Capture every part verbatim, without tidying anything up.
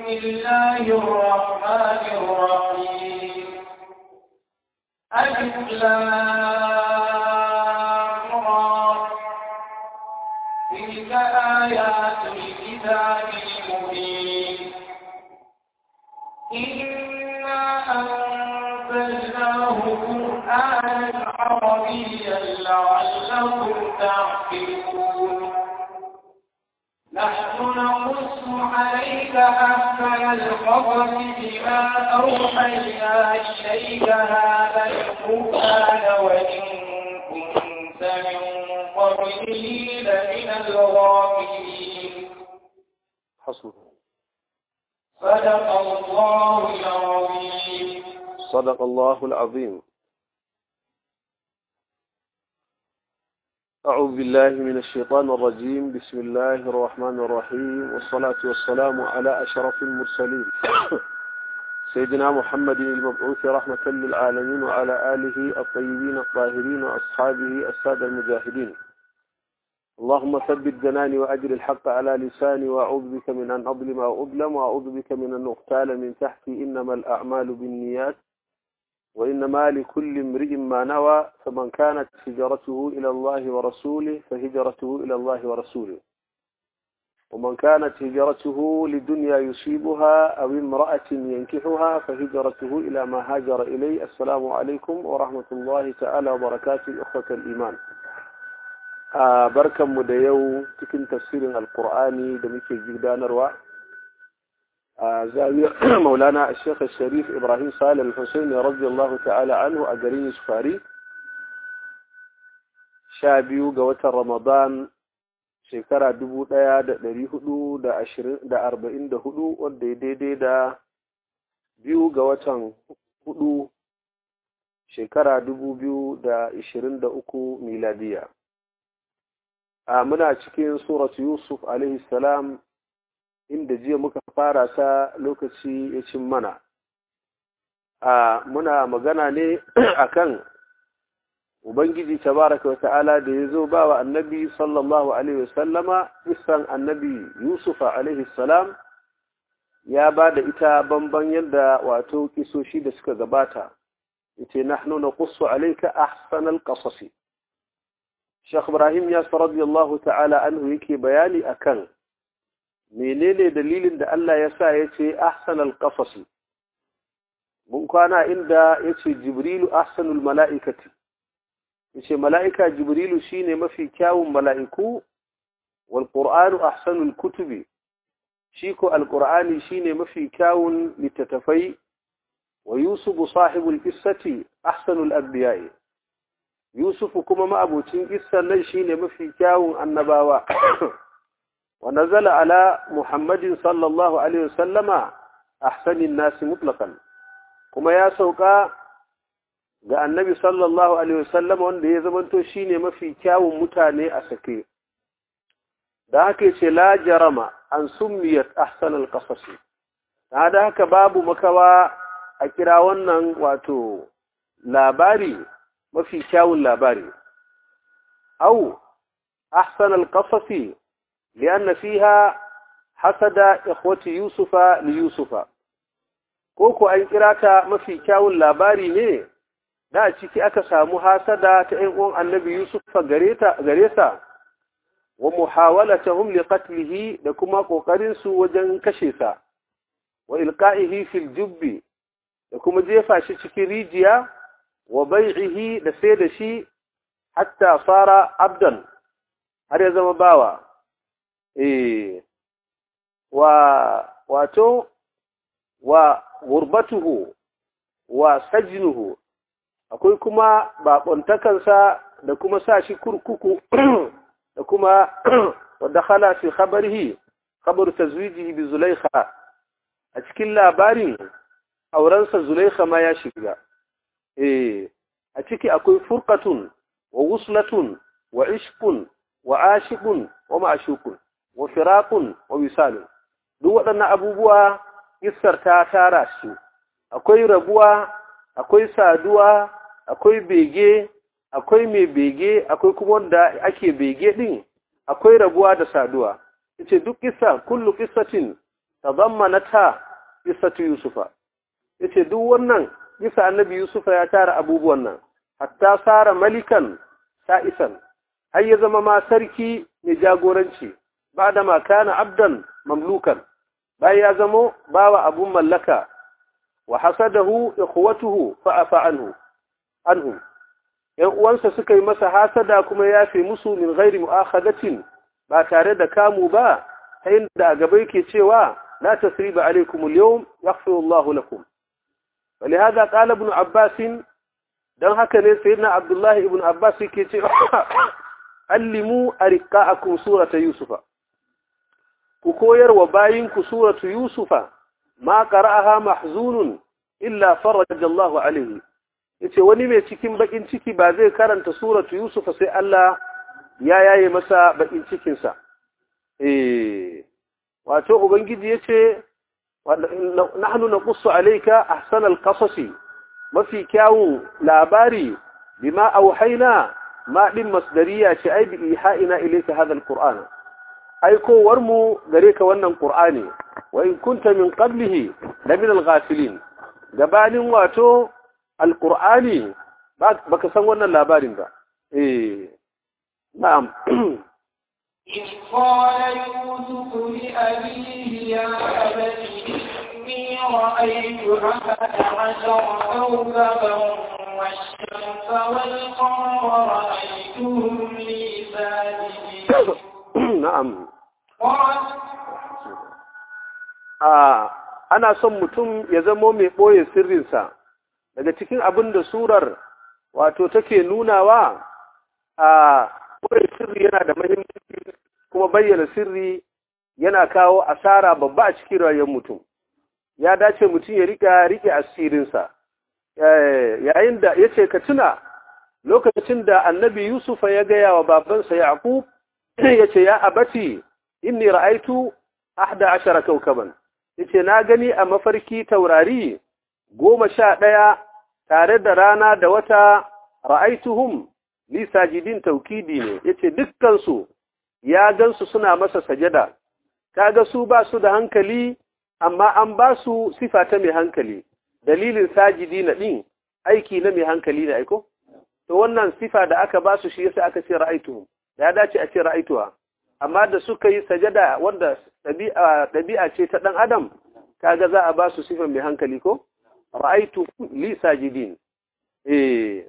الله الرحمن الرحيم ألف لام را تلك آيات الكتاب المبين إنا أنزلناه قرآنا عربيا لعلكم تعقلون نحن نقص عليك أحسن القصص بما أوحينا إليك هذا القرآن وإن كنت من قبله لمن الغافلين حسبه. صدق الله العظيم. صدق الله العظيم. أعوذ بالله من الشيطان الرجيم. بسم الله الرحمن الرحيم، والصلاة والسلام على أشرف المرسلين سيدنا محمد المبعوث رحمة للعالمين وعلى آله الطيبين الطاهرين وأصحابه السادة المجاهدين. اللهم ثبت جناني وأجر الحق على لساني، وأعوذ بك من أن أظلم أو أظلم، وأعوذ بك من أن أغتال من تحتي، إنما الأعمال بالنيات وإنما لكل امرئ ما نوى، فمن كانت هجرته إلى الله ورسوله فهجرته إلى الله ورسوله، ومن كانت هجرته لدنيا يصيبها أو امرأة ينكحها فهجرته إلى ما هاجر إليه. السلام عليكم ورحمة الله تعالى وبركاته أخوة الإيمان. بركة مديو تكن تفسير القرآن دمك جدان روا زاوية مولانا الشيخ الشريف إبراهيم صالح الحسيني رضي الله تعالى عنه أجرين سفاري شابيو قوة رمضان شكرا دبو دايا دا دريهدو دا عشرين دا أربعين دا هدو ودي دي دي دا بيو قوة هدو شكرا دبو بيو دا عشرين دا أكو ميلادية. آمنا cikin سورة يوسف عليه السلام inda jiya muka fara ta lokaci ya cin mana. A muna magana ne akan Ubangiji tabaraka wa ta'ala da ya zo ba wa annabi sallallahu alaihi wasallama isan annabi Yusufa alaihi salam, ya ba da ita banban yadda wato kisoshi da suka gabata. Ita nahnu naqussu alayka ahsanal qasasi. Sheikh Ibrahim Yas radiyallahu ta'ala anhu yake bayani akan menene dalilin da Allah ya sa ya ce ahsanal qasasi. Mun kwana inda ya ce Jibrilu ahsanul mala'ikati, ya ce mala'ika Jibrilu shine mafi kyawun mala'iku, wal ƙur'anu ahsanul kutubi, shi ko alƙur'ani shine mafi kyawun littattafai, wa Yusufu sahibul qissati ahsanul anbiya'i, Yusufu kuma ma'abucin qissan nan shine mafi kyawun annabawa. ونزل على محمد صلى الله عليه وسلم أحسن الناس مطلقا كما يا سوقا ga annabi sallallahu alaihi wasallam wanda ya zamanto shine mafi kyawun mutane a sake. Da haka ce la jarama an summiyat ahsanul qasas. Da haka babu makawa a kira wannan wato labari mafi kyawun labari. Au ahsanul qasasi لأن فيها حسد إخوة يوسف ليوسف كوكو أن كراتا ما في كاول لاباري ني دا ciki aka samu hasada ta ɗan uwan annabi Yusuf gareta garesa wa muhawalatuhum liqatlihi da kuma kokarin su wajen kashe sa wa ilqa'ihi fil jubbi da kuma jefa shi cikin rijiya wa bai'ihi da sai da shi hatta fara abdan har ya zama bawa. Eh, wa wato wa gurbatuhu wa sajnuhu, akwai kuma baƙontakansa da kuma sa shi kurkuku da kuma wadda khala fi khabarihi khabaru tazwijihi bi Zulaikha, a cikin labarin aurensa Zulaikha ma ya shiga. Eh, a ciki akwai furqatun wa wuslatun wa ishqun wa ashiqun wa ma'shuqun wa firaqun wa wisalun. Duk waɗannan abubuwa kissar ta tara su. Akwai rabuwa, akwai saduwa, akwai bege, akwai mai bege, akwai kuma wanda ake bege din, akwai rabuwa da saduwa. Yace duk kissa kullu qissatin tadammanatha qissatu yusufa yace duk wannan bisa annabi yusufa ya tara abubuwan nan hatta sara malikan sa'isan har ya zama ma sarki mai jagoranci bada ma kana abdan mamlukan bayan ya zamo bawa abun mallaka wa hasadahu ikhwatuhu fa afa anhu anhum yan uwansa suka yi masa hasada kuma ya fi musu min ghairi mu'akhadatin ba tare da kamu ba ta inda a gaba yake cewa la tasriba alaikum al-yawm yaghfiru Allahu lakum ولهذا قال ابن عباس dan haka ne sayyidina Abdullah ibn Abbas yake cewa allimu ariqaakum surata yusufa ku koyar wa bayinku suratu yusufa ma qara'aha mahzunun illa faraja Allahu alayhi yace wani mai cikin bakin ciki ba zai karanta suratu yusufa sai Allah ya yaye masa bakin cikin sa eh wato ubangiji yace nahnu naqussu alayka ahsanal qasasi mafi kyawun labari bima auhayna ma din masdariya ce ai bi iha'ina ilayka hadha alquran aikowar mu gare ka wannan qur'ani wa in kunta min qablihi la min alghafilin gabanin wato alqur'ani baka san wannan labarin ba eh na'am إذ قال يوسف لأبيه يا أبت إني رأيت أحد عشر كوكبا والشمس والقمر رأيتهم لي ساجدين نعم قال آه ana son mutum ya zamo mai ɓoye sirrinsa daga cikin abin da surar wato take nunawa a ɓoye sirri yana da mahimmanci kuma bayyana sirri yana kawo asara babba a cikin rayuwar mutum ya dace mutum ya rika rike asirinsa yayin da yace ka tuna lokacin da annabi Yusufa ya gaya wa babansa Yaqub yace ya abati inni ra'aitu ahda ashara kawkaban yace na gani a mafarki taurari goma sha ɗaya tare da rana da wata ra'aituhum li sajidin taukidi ne yace dukkan su ya gansu suna masa sajada kaga su ba su da hankali amma an ba su sifa ta mai hankali dalilin sajidina din aiki na mai hankali ne aiko to wannan sifa da aka ba su shi yasa aka ce ra'aituhum ya dace a ce ra'aituha amma da suka yi sajada wanda dabi'a dabi'a ce ta dan adam kaga za a ba su sifa mai hankali ko ra'aitu li sajidin eh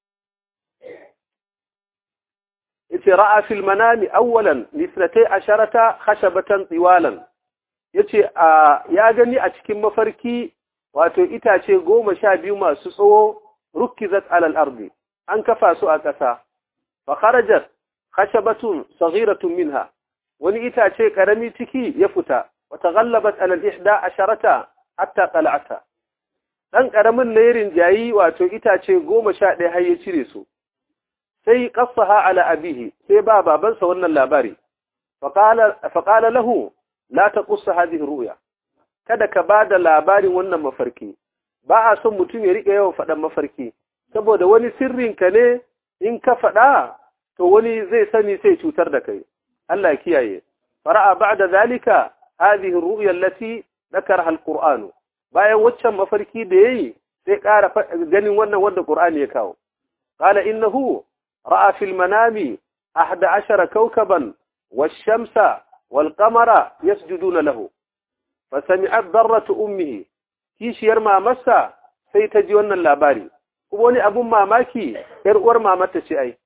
yace ra'a fil manami awwalan lisratay asharata khashabatan tiwalan yace ya gani a cikin mafarki wato itace goma sha biyu masu tsawo rukkizat alal ardi an kafa su a ƙasa fa kharajat khashabatun saghiratun minha wani itace karami ciki ya fita wa taghallabat alal ihda asharata hatta qala'ata dan karamin ne jayi wato itace goma sha ɗaya har ya cire su sai qassaha ala abihi sai ba babansa wannan labari faqala faqala lahu la taqus hadhihi ru'ya kada ka bada labarin wannan mafarki ba a son mutum ya rike yawan fadan mafarki saboda wani sirrin ka ne in ka fada to wani zai sani sai cutar da kai Allah ya kiyaye fara'a ba'da zalika hadhihi ru'ya allati dhakaraha alquran bayan waccan mafarki da yayi sai ƙara ganin wannan wanda Qur'ani ya kawo qala innahu ra'a fil manami ahada ashara kawkaban wash-shamsa wal-qamara yasjuduna lahu fasami'at darratu ummihi kishiyar mamarsa sai ta ji wannan labari kuma wani abun mamaki yar uwar mamarta ce ai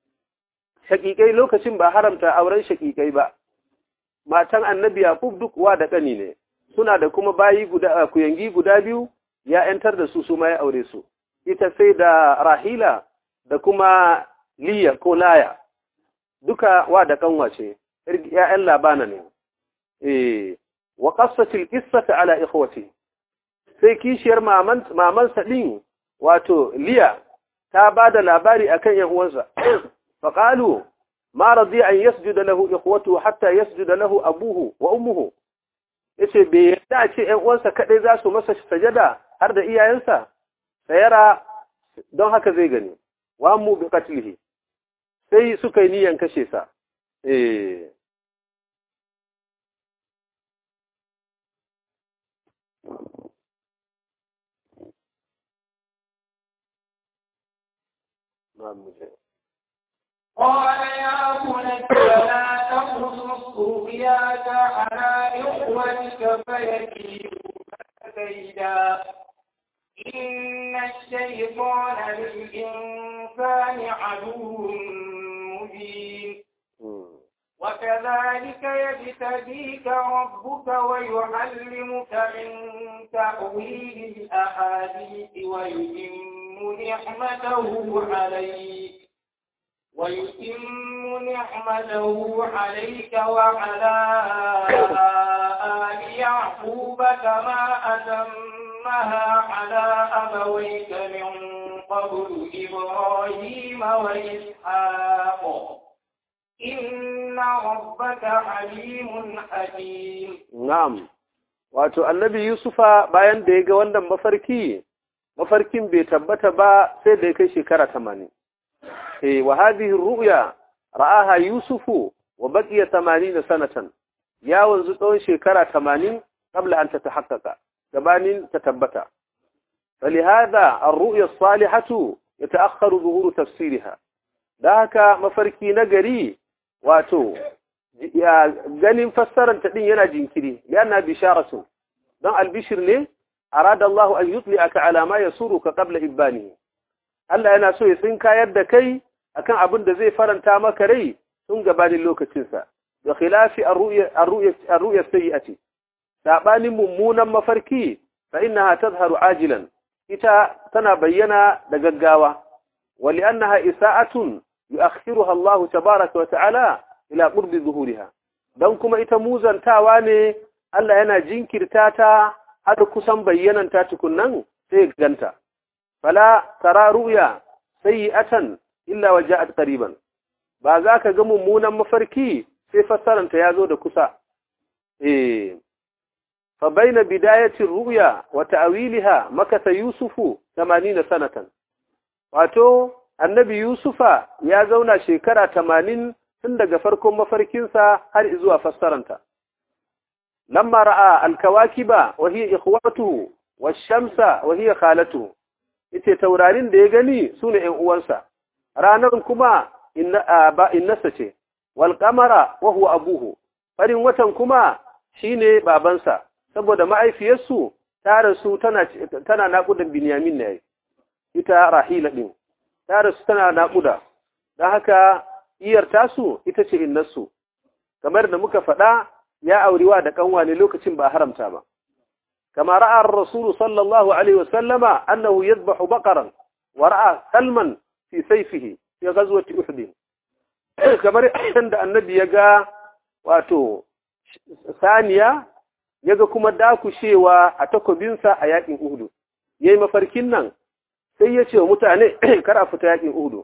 shakikai lokacin ba haramta auren shakikai ba matan annabi Yaqub duk wa da kani ne suna da kuma bayi guda kuyangi guda biyu ya yantar da su su ma ya aure su ita sai da Rahila da kuma Liya ko Laya duka wa da kanwa ce ya'yan Labana ne eh wa qassatil qissata ala ikhwati sai kishiyar maman maman sa din wato Liya ta bada labari akan yan uwansa faqalu ma radi an yasjuda lahu ikhwatu hatta yasjuda lahu abuhu wa ummuhu yace bai yadda ce ƴan uwansa kadai za su masa sajada har da iyayensa sayara don haka zai gani wa mu bi qatlihi sai suka yi niyan kashe sa eh قال يا بني لا تقصص رؤياك على إخوتك فيكيدوا كيدا إن الشيطان للإنسان عدو مبين وكذلك يجتبيك ربك ويعلمك من تأويل الأحاديث ويتم نعمته عليك ويتم نعمته عليك وعلى آل يعقوب كما أتمها على أبويك من قبل إبراهيم وإسحاق إن ربك حليم حكيم. نعم. wato annabi Yusufa bayan da ya ga wannan mafarki mafarkin bai tabbata ba sai da ya kai shekara tamanin. eh wa hadhihi ru'ya ra'aha Yusufu wa baqiya tamanin sanatan ya wanzu tsawon shekara tamanin qabla an tatahaqqaqa gabanin ta tabbata. فلهذا الرؤيا الصالحة يتأخر ظهور تفسيرها. ذاك mafarki nagari wato ganin fassarar ta din yana jinkiri yana bisharatu dan albishir ne arada Allah an yutli'aka ala ma yasuruka qabla ibani. Allah yana so ya tsinkayar da kai akan abin da zai faranta maka rai tun gabanin lokacin sa da khilafi ar-ru'ya ar-ru'ya ar-ru'ya sayyi'ati sabanin mummunan mafarki fa innaha tadhharu ajilan ita tana bayyana da gaggawa wa li'annaha isa'atun yu'akhiruha Allah tabaaraka wa ta'ala ila qurbi zuhuriha dan kuma ita muzantawa ne Allah yana jinkirta ta har kusan bayyanan ta tukunnan sai ganta fala tara ru'ya sayi'atan illa waja'at qariban ba za ka ga mummunan mafarki sai fassaranta yazo da kusa eh fa baina bidayati ru'ya wa ta'wiliha makatha yusufu tamanin sanatan wato annabi yusufa ya zauna shekara tamanin tun daga farkon mafarkinsa har zuwa fassaranta. Lamma ra'a alkawakiba wa hiya ikhwatuhu wash-shamsa wa hiya khalatuhu. Yace taurarin da ya gani sune ƴan uwansa. Ranar kuma inna ba innasa ce. Wal qamara wa huwa abuhu. Farin watan kuma shine babansa. Saboda ma'aifiyarsu ta rasu tana tana naƙudan Binyamin ne. Ita Rahila din. Ta rasu tana naƙuda. Dan haka iyar tasu ita ce innarsu kamar da muka faɗa ya aurewa da kanwa ne lokacin ba haramta ba kama ra'a ar-rasul sallallahu alaihi wasallama annahu yadhbahu baqaran wa ra'a salman fi sayfihi fi ghazwati uhud kamar da annabi ya ga wato saniya yaga kuma dakushewa a takobinsa a yakin uhud yayi mafarkin nan sai ya ce wa mutane kar a fita yakin uhud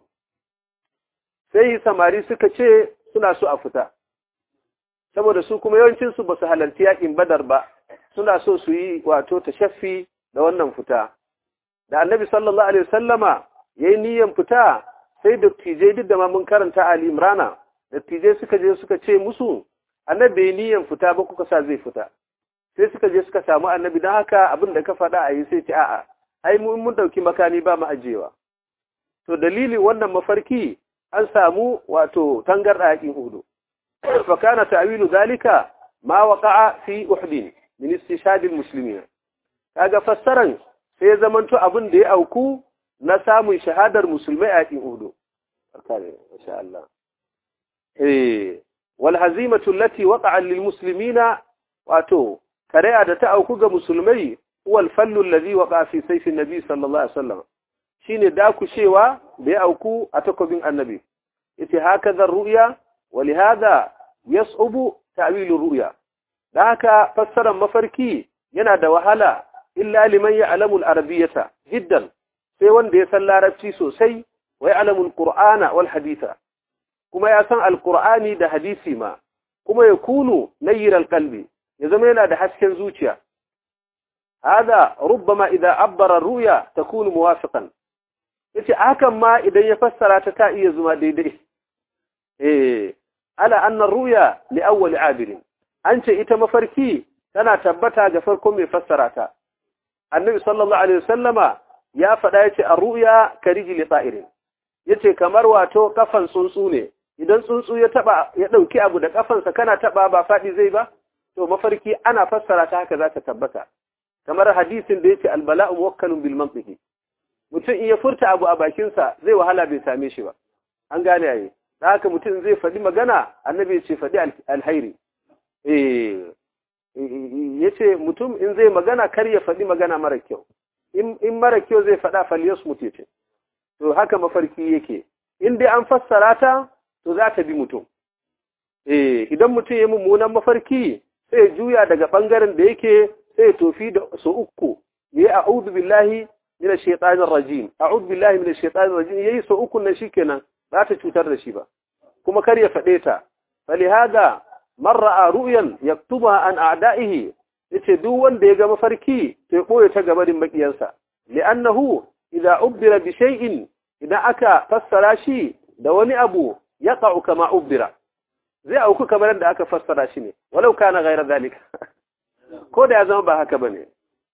sai samari suka ce suna so a fita saboda su kuma yawancinsu ba su halarci yakin badar ba suna so su yi wato tashaffi da wannan fita da annabi sallallahu alaihi wasallama yayi niyyar fita sai dattijai duk da ma mun karanta Ali Imrana dattijai suka je suka ce musu annabi yayi niyyar fita ba kuka sa zai fita sai suka je suka samu annabi dan haka abin da ka faɗa a yi sai ce a'a ai mun mun dauki makani ba mu ajewa to dalili wannan mafarki an samu wato tangarda yakin Uhud fa kana ta'wilu zalika ma waqa'a fi Uhud min istishhad almuslimin kaga fassaran sai zamanto abin da ya auku na samun shahadar musulmai a yakin Uhud kare insha Allah eh wal hazimatu allati waqa'a lil muslimina wato kariya da ta auku ga musulmai huwa al fallu alladhi waqa'a fi sayf an-nabi sallallahu alaihi wasallam shine dakushewa da ya auku a takobin annabi yace hakaza ru'ya walihada yas'ubu ta'wilu ru'ya da haka fassarar mafarki yana da wahala illa liman ya'lamu al-arabiyyata jiddan sai wanda ya san larabci sosai wa ya'lamu al-qur'ana wal haditha kuma ya san al-qur'ani da hadisi ma kuma ya kunu nayyir al-qalbi ya zama yana da hasken zuciya hada rubbama idha abbara ar-ru'ya takunu muwafiqan yace hakan ma idan ya fassara ta ta iya zuma daidai eh ala anna ruya li awwal abir an ce ita mafarki tana tabbata ga farkon mai fassara ta annabi sallallahu alaihi wasallama ya faɗa yace ar-ruya karijli ta'irin yace kamar wato kafan tsuntsu ne idan tsuntsu ya taba ya dauki abu da kafansa kana taba ba fadi zai ba to mafarki ana fassara ta haka za ta tabbata kamar hadisin da yake albala'u muwakkalun bil mantiqi mutum in ya furta abu a bakinsa zai wahala bai same shi ba an gane yayi da haka mutum zai faɗi magana annabi ya ce faɗi alhairi eh yace mutum in zai magana kar ya faɗi magana mara kyau in in mara kyau zai faɗa falyas mutece to haka mafarki yake in dai an fassara ta to za ta bi mutum eh idan mutum ya mummunan mafarki sai juya daga bangaren da yake sai tofi da su uku yayi a'udhu billahi minash shaitanir rajim a'udhu billahi minash shaitanir rajim yayi su uku nan shikenan za ta cutar da shi ba kuma kar ya fade ta falihada man ra'a ru'yan yaktuba an a'da'ihi yace duk wanda ya ga mafarki to ya boye ta gabarin makiyansa li'annahu idza ubdira bi shay'in idan aka fassara shi da wani abu yaqa'u kama ubdira zai auku kamar da aka fassara shi ne walau kana ghayra zalika ko da ya zama ba haka bane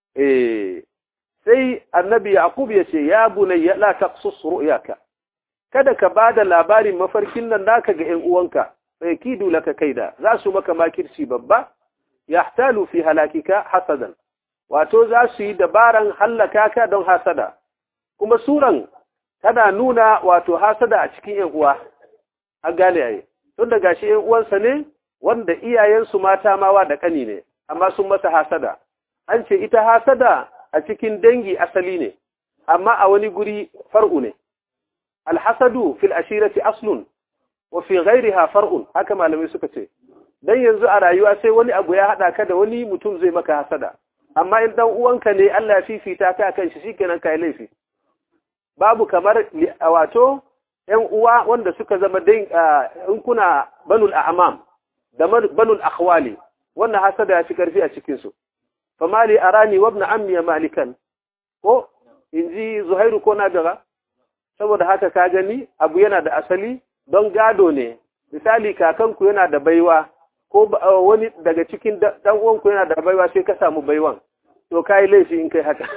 eh sai annabi yaqub yace ya bunayya la taqsus ru'yaka kada ka bada labarin mafarkin nan naka ga ƴan uwanka sai kidu laka kaida za su maka makirci babba yahtalu fi halakika hasadan wato za su yi dabaran halaka ka don hasada kuma suran tana nuna wato hasada a cikin ƴan uwa an gane yayi tun da gashi ƴan uwansa ne wanda iyayensu mata mawa da kani ne amma sun masa hasada an ce ita hasada a cikin dangi asali ne amma a wani guri far'u ne alhasadu fil ashirati aslun wa fi ghayriha far'un haka malamai suka ce dan yanzu a rayuwa sai wani abu ya hada ka da wani mutum zai maka hasada amma in dan uwanka ne Allah ya fifita ka kan shi shikenan kai laifi babu kamar wato ƴan uwa wanda suka zama dan in kuna banul a'mam da banul akhwali wannan hasada ya fi karfi a cikin su famali arani wa ibn ammi malikan ko inji zuhairu ko nabiga saboda haka ka gani abu yana da asali don gado ne misali kakanku yana da baiwa ko wani daga cikin dan uwanku yana da baiwa sai ka samu baiwan to kai laifi in kai haka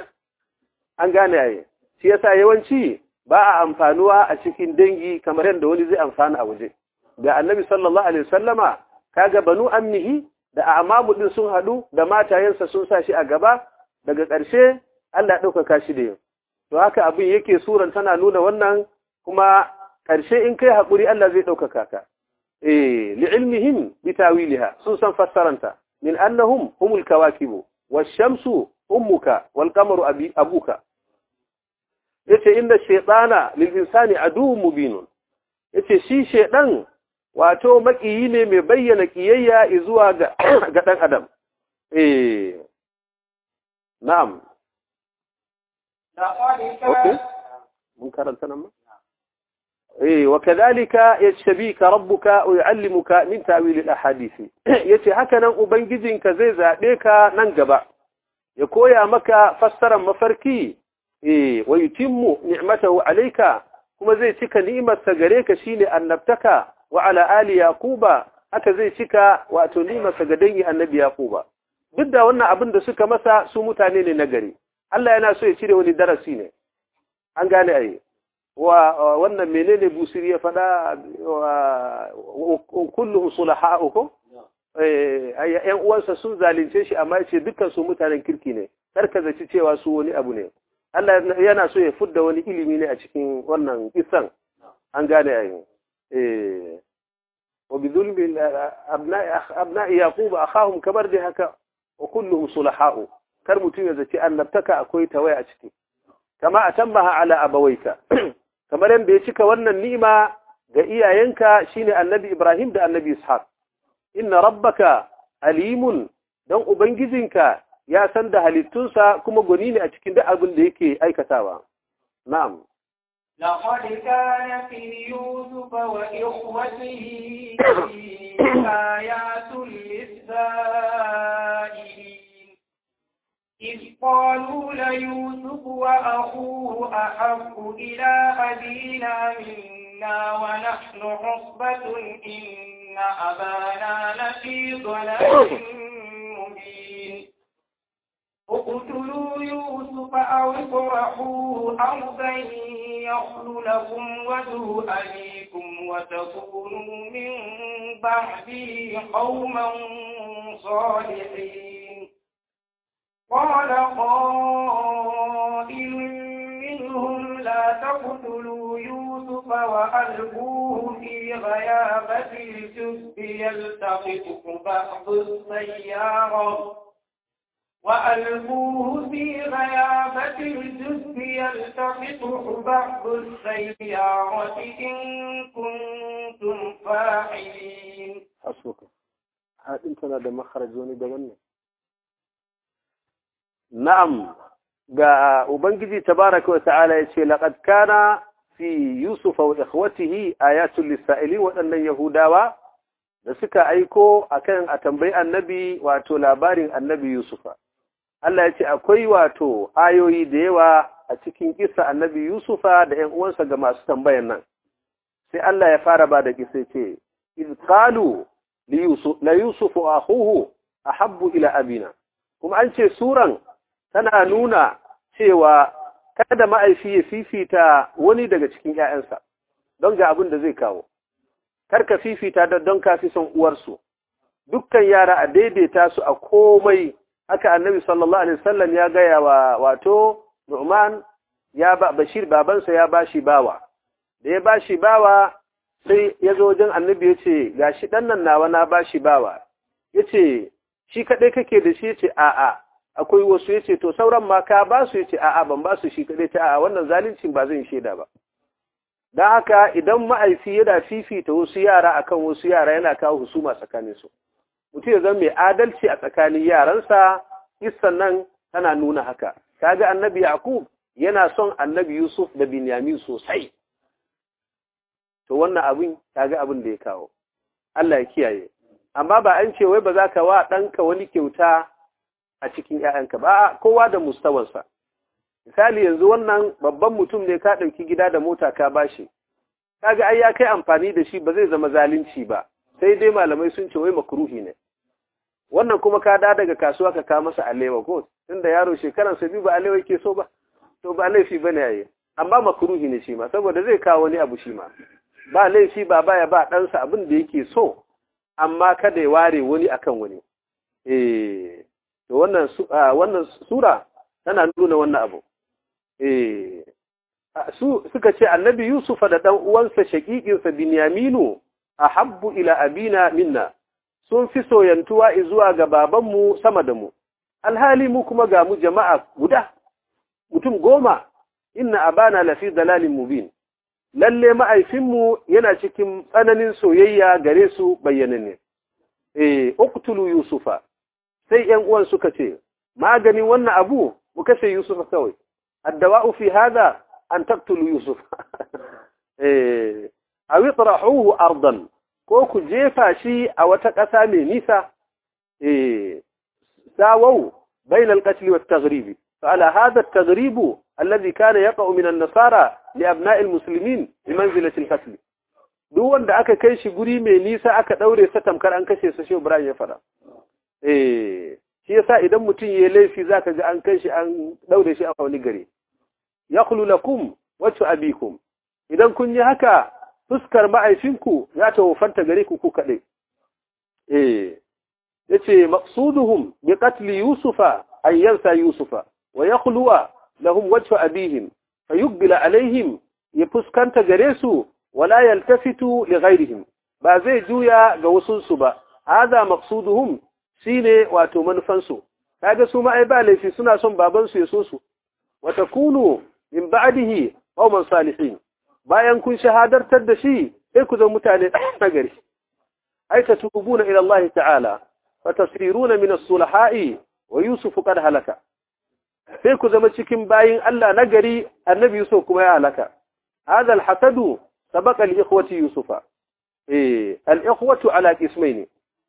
an gane yayi shi yasa yawanci ba a amfanuwa a cikin dangi kamar yadda wani zai amfana a waje ga annabi sallallahu alaihi wasallama kaga banu ammihi da amamu din sun hadu da matayensa sun sa shi a gaba daga ƙarshe Allah ya ɗaukaka shi da yau to haka abin yake suran tana nuna wannan kuma ƙarshe in kai haƙuri Allah zai ɗaukaka ka eh li'ilmihim bitawiliha sun san fassaranta min annahum humul kawakibu wash-shamsu ummuka wal qamaru abi abuka yace inda shaytana lil insani aduwwun mubinun yace shi shaydan wato makiyi ne mai bayyana kiyayya zuwa ga ga dan adam eh na'am okay mun karanta nan eh wakadhalika yashbika rabbuka wa yuallimuka min ta'wil al-ahadith yace haka nan ubangijinka zai zabe ka nan gaba ya koya maka fassarar mafarki eh wa yutimmu ni'matahu alayka kuma zai cika ni'imarsa gare ka shine annabtaka wa ala ali yaquba haka zai cika wato ni'imarsa ga dangi annabi yaquba duk da wannan abin da suka masa su mutane ne na gari Allah yana so ya cire wani darasi ne an gane ai wa wannan menene busiri ya fada wa kulluhum sulaha'ukum eh ayyan uwansa sun zalunce shi amma yace dukkan su mutanen kirki ne karka zaci cewa su wani abu ne Allah yana so ya fudda wani ilimi ne a cikin wannan kisan an gane ai eh wa bidhulmi abna'i abna'i yaqub akhahum kamar da haka wa kulluhum sulaha'u kar mutun ya zaci annabtaka akwai tawaya a ciki kama atammaha ala abawaika kamar yanda ya cika wannan ni'ima ga iyayenka shine annabi Ibrahim da annabi Ishaq inna rabbaka alimun dan ubangijinka ya san da halittunsa kuma goni ne a cikin duk abin da yake aikatawa na'am لقد كان في يوسف وإخوته آيات للسائلين إذ قالوا ليوسف وأخوه أحب إلى أبينا منا ونحن عصبة إن أبانا لفي ضلال مبين اقتلوا يوسف أو اطرحوه أرضا يخل لكم وجه أبيكم وتكونوا من بعده قوما صالحين قال قائل منهم لا تقتلوا يوسف وألقوه في غيابة الجب يلتقطه بعض السيارة وألقوه في غيابة الجب يلتقطه بعض السيارة إن كنتم فاعلين. حسبك. هل أنت هذا مخرج وني دغني؟ نعم. ga ubangiji tabaraka wa ta'ala yace laqad kana fi yusuf wa ikhwatihi ayatul lisaili wadannan yahudawa da suka aiko akan a tambayi annabi wato labarin annabi yusufa Allah yace akwai wato ayoyi da yawa a cikin kissa annabi yusufa da ƴan uwansa ga masu tambayan nan sai Allah ya fara ba da kissa yace iz qalu li yusuf la yusuf akhuhu ahabbu ila abina kuma an ce suran tana nuna cewa kada ma'aifi ya fifita wani daga cikin ‘ya'yansa don ga abin da zai kawo. Karka fifita da don kafi son uwarsu. Dukkan yara a daidaita su a komai haka annabi sallallahu Alaihi wasallam ya gaya wa wato Nu'man ya ba Bashir babansa ya bashi bawa. Da ya bashi bawa sai ya zo wajen annabi ya ce ga shi ɗan nan nawa na bashi bawa. Ya ce shi kaɗai kake da shi ya ce a'a. Akwai wasu ya ce, to sauran ma ka ba su ya ce, a'a ban ba su shi kaɗai ta a'a wannan zalincin ba zan shaida ba. Don haka idan ma'aifi yana fifita wasu yara akan wasu yara yana kawo husuma tsakanin su. Mutum ya zama mai adalci a tsakanin yaransa, kissan nan tana nuna haka. Kaga annabi Yaqub yana son annabi Yusuf da Binyamin sosai. To wannan abin kaga abin da ya kawo. Allah ya kiyaye. Amma ba an ce wai ba za ka wa ɗanka wani kyauta a cikin ‘ya'yanka ba, kowa da mustawansa. Misali yanzu wannan babban mutum ne ka ɗauki gida da mota ka bashi, kaga ai ya kai amfani da shi ba zai zama zalunci ba, sai dai malamai sun ce wai makruhi ne. Wannan kuma ka da daga kasuwa ka kawo masa alewa ko, tunda yaro shekaransa biyu ba alewa yake so ba, to ba laifi ba ne yayi, amma makruhi ne shi ma, saboda zai kawo wani abu shi ma. Ba laifi ba baya ba ɗansa abin da yake so, amma kada ya ware wani akan wani. Eh. To wannan wannan sura tana nuna wannan abu eh su suka ce annabi Yusuf da dan uwansa shaqiqinsa Binyaminu ahabbu ila abina minna sun fi soyantuwa zuwa ga babanmu sama da mu alhali mu kuma ga mu jama'a guda mutum goma inna abana lafi dalalin mubin lalle ma'aifinmu yana cikin tsananin soyayya gare su bayyananne eh uqtulu yusufa sai ‘yan uwan suka ce, maganin wannan abu mu kashe Yusuf kawai, addawa'u fi hada an taktulu Yusuf. A witrahuhu ardan, ko ku jefa shi a wata ƙasa mai nisa, sawau bain alƙatli wa tagribi. فعلى هذا التغريب الذي كان يقع من النصارى لأبناء المسلمين بمنزلة القتل. duk wanda aka kai shi guri mai nisa aka daure sa tamkar an kashe sa shi Ibrahim ya fara. Eh, shi yasa idan mutum yayi laifi zaka ga an kai shi an daure shi a wani gari. Yaqulu lakum wajhu abikum. Idan kun yi haka fuskar ma'aifinku za ta wofanta gare ku ku kadai. Eh, yace maqsuduhum bi qatl yusufa ay yansa yusufa wa yakhluwa lahum wajhu abihim fayuqbila alaihim ya fuskanta gare su wala yaltafitu li ghayrihim ba zai juya ga wasunsu ba hada maqsuduhum shine wato manufansu kaga su ma ai ba laifi suna son baban su ya so su wa takunu min ba'dihi qauman salihin bayan kun shahadartar da shi sai ku zama mutane nagari ai tatubuna ila Allah ta'ala wa tasiruna min as-sulaha'i wa yusuf qad halaka sai ku zama cikin bayin Allah nagari annabi Yusuf kuma ya halaka hada al-hasadu sabaqa li ikhwati yusufa eh al-ikhwatu ala qismayn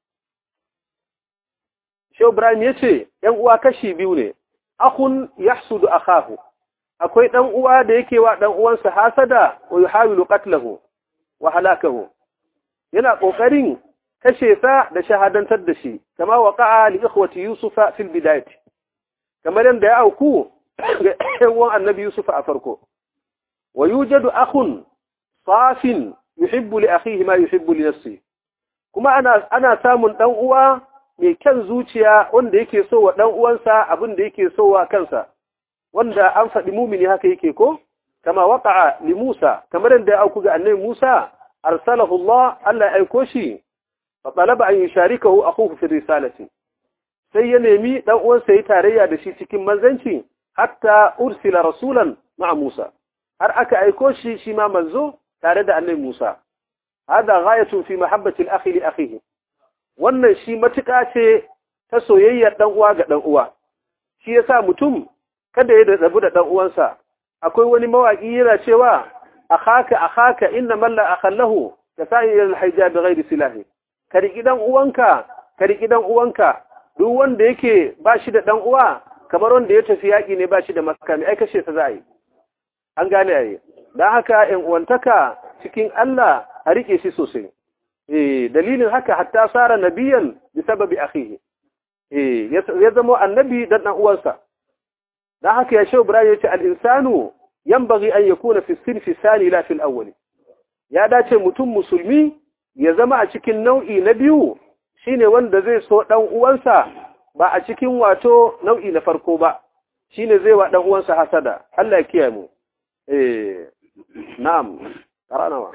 Shehu Ibrahim yace yan uwa kashi biyu ne akhun yahsudu akahu akwai dan uwa da yake wa dan uwansa hasada wa yuhawilu qatlahu wa halakahu yana kokarin kashe sa da shahadantar da shi kama waqa'a li ikhwati yusufa fil bidayati kamar yanda ya auku ga yan uwan annabi yusufa a farko wa yujadu akhun safin yuhibbu li akhihi ma yuhibbu li nafsihi kuma ana ana samun dan uwa mai kyan zuciya wanda yake so wa dan uwansa abin da yake so wa kansa wanda an faɗi mumini haka yake ko kama waqa'a li Musa kamar da auku ga annabi Musa arsalahu Allah Allah ya aiko shi fa talaba an yusharikahu akhuhu fi risalati sai ya nemi dan uwansa yi tarayya da shi cikin manzanci hatta ursila rasulan ma'a Musa har aka aiko shi shi ma manzo tare da annabi Musa hada ghayatun fi mahabbati al-akhi li akhihi wannan shi matuƙa ce ta soyayyar dan uwa ga dan uwa shi yasa mutum kada ya rabu da dan uwansa akwai wani mawaki yana cewa akhaka akhaka inna man la akhallahu kasa'ir al-hijab ghayr silahi kari gidan uwanka kari gidan uwanka duk wanda yake ba shi da dan uwa kamar wanda ya tafi yaki ne ba shi da makami ai kashe sa za yi an gane ai dan haka in uwantaka cikin Allah a rike shi sosai eh dalilin haka hatta sara nabiyan bi sababi akhihi eh ya zama annabi dan dan uwansa dan haka ya shehu Ibrahim yace al-insanu yanbaghi an yakuna fi as-sinfi thani la fi al-awwal ya dace mutum musulmi ya zama a cikin nau'i na biyu shine wanda zai so dan uwansa ba a cikin wato nau'i na farko ba shine zai wa dan uwansa hasada Allah ya kiyaye mu eh na'am qara'na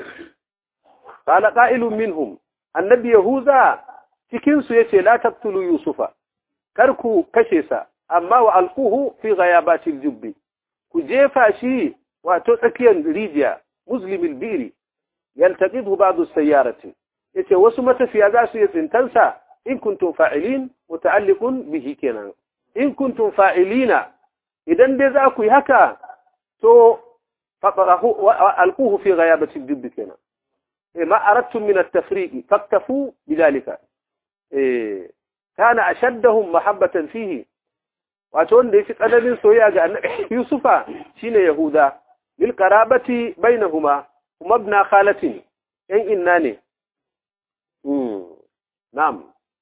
qala qa'ilun minhum annabi yahuza cikin su yace la taqtulu yusufa karku kashe sa amma wa alquhu fi ghayabatil jubbi ku jefa shi wato tsakiyar rijiya muslimil biri yaltaqidhu ba'd as-sayyarati yace wasu matafiya za su yi tsintansa in kuntum fa'ilin muta'alliqun bihi kenan in kuntum fa'ilina idan dai za ku yi haka to faqrahu alquhu fi ghayabati al-jubb kenan eh ma aradtum min at-tafriq faktafu bidalika eh kana ashaddahum mahabbatan fihi wato wanda yake tsananin soyayya ga Yusufa shine Yahuda bil qarabati bainahuma kuma ibn khalatin yan inna ne نعم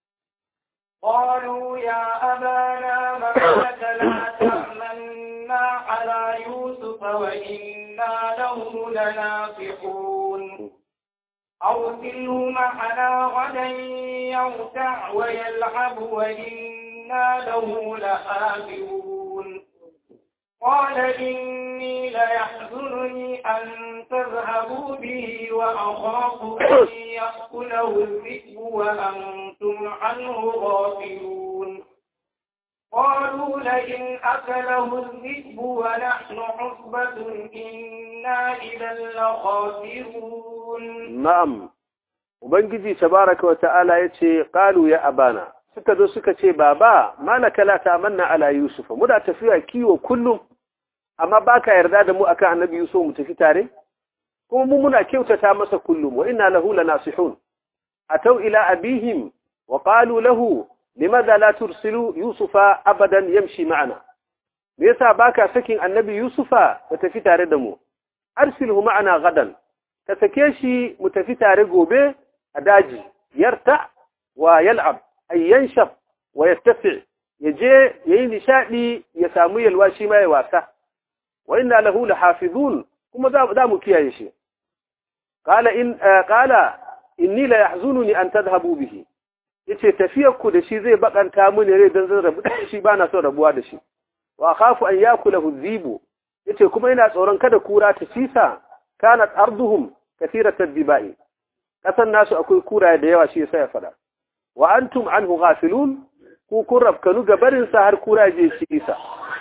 قالوا يا أبانا ما لك لا تأمنا على يوسف وإنا له لناصحون أرسله معنا غدا يرتع ويلعب وإنا له لحافظون قال إني ليحزنني أن تذهبوا به وأخاف أن يأكله الذئب وأنتم عنه غافلون قالوا لئن أكله الذئب ونحن عصبة إنا إذا لخاسرون. نعم وبنجي تبارك وتعالى يتي قالوا يا أبانا suka zo suka ce baba malaka la ta'amanna ala yusuf mu da tafiya kiwo kullum amma baka yarda da mu akan annabi yusuf mu tafi tare kuma mu muna kyautata masa kullum wa inna lahu lanasihun atau ila abihim wa qalu lahu limadha la tursilu yusufa abadan yamshi ma'ana me yasa baka sakin annabi yusufa ya tafi tare da mu arsilhu ma'ana gadan ka sake shi mu tafi tare gobe a daji yarta wa yal'ab ay yanshaf wa yastafi yaje yayi nishadi ya samu yalwa shi mai wasa wa inna lahu lahafizun kuma za mu kiyaye shi qala in qala inni la yahzununi an tadhhabu bihi yace tafiyarku da shi zai bakanta mu ne dan zan rabu shi bana so rabuwa da shi wa khafu an yakulahu dhibu yace kuma ina tsoron kada kura ta cisa kanat arduhum kathiratan dibai kasan nasu akwai kura da yawa shi yasa ya fada wa antum anhu ghafilun ku kun rafkanu gabarin sa har kura je shi sa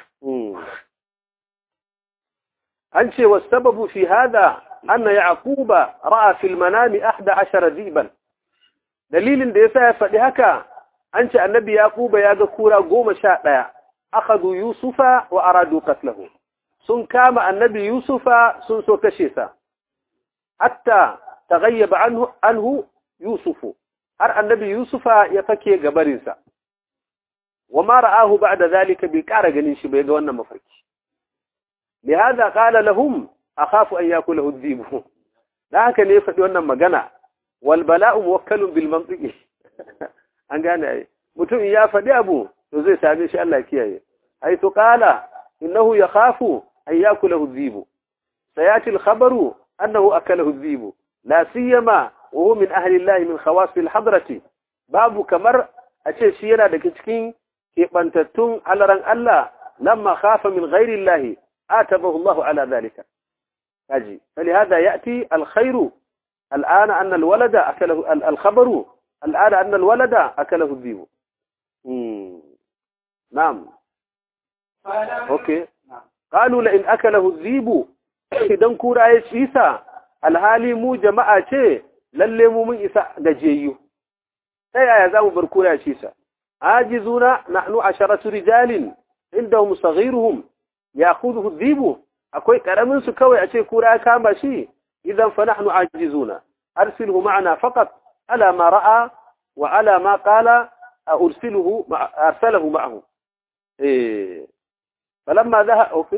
an ce wasababu fi hada anna yaquba ra'a fil manami ahada ashara diban dalilin da yasa ya fadi haka an ce annabi yaquba ya ga kura goma sha ɗaya akhadhu yusufa wa aradu qatlahu sun kama annabi yusufa sun so kashe sa hatta taghayyaba anhu anhu yusufu har annabi yusufa ya fake gabarinsa wa ma ra'ahu ba'da zalika bi ƙara ganin shi bai ga wannan mafarki lihada qala lahum akhafu an yakulahu adh-dhibu da haka ne faɗi wannan magana wal bala'u muwakkalun bil mantiqi an gane ai mutum ya faɗi abu to zai same shi Allah kiyaye ai to qala innahu yakhafu an yakulahu adh-dhibu سيأتي الخبر أنه أكله الذيب لا سيما وهو من أهل الله من خواص الحضرة باب كمر أشيشينا دكتكين كيبانتتون على رن الله لما خاف من غير الله آتبه الله على ذلك أجي فلهذا يأتي الخير الآن أن الولد أكله الخبر الآن أن الولد أكله الذيب نعم أوكي قالوا لئن أكله الذيب idan kura ya ci sa alhali mu jama'a ce lalle mu mun isa gajiyayyu ta yaya zamu bar kura ya ci sa ajizuna nahnu asharatu rijalin indahum saghiruhum ya'khudhu adh-dhibu akwai karamin su kawai a ce kura ya kama shi idan fa nahnu ajizuna arsilhu ma'ana faqat ala ma ra'a wa ala ma qala arsiluhu arsalahu ma'ahu eh falamma dhaha okay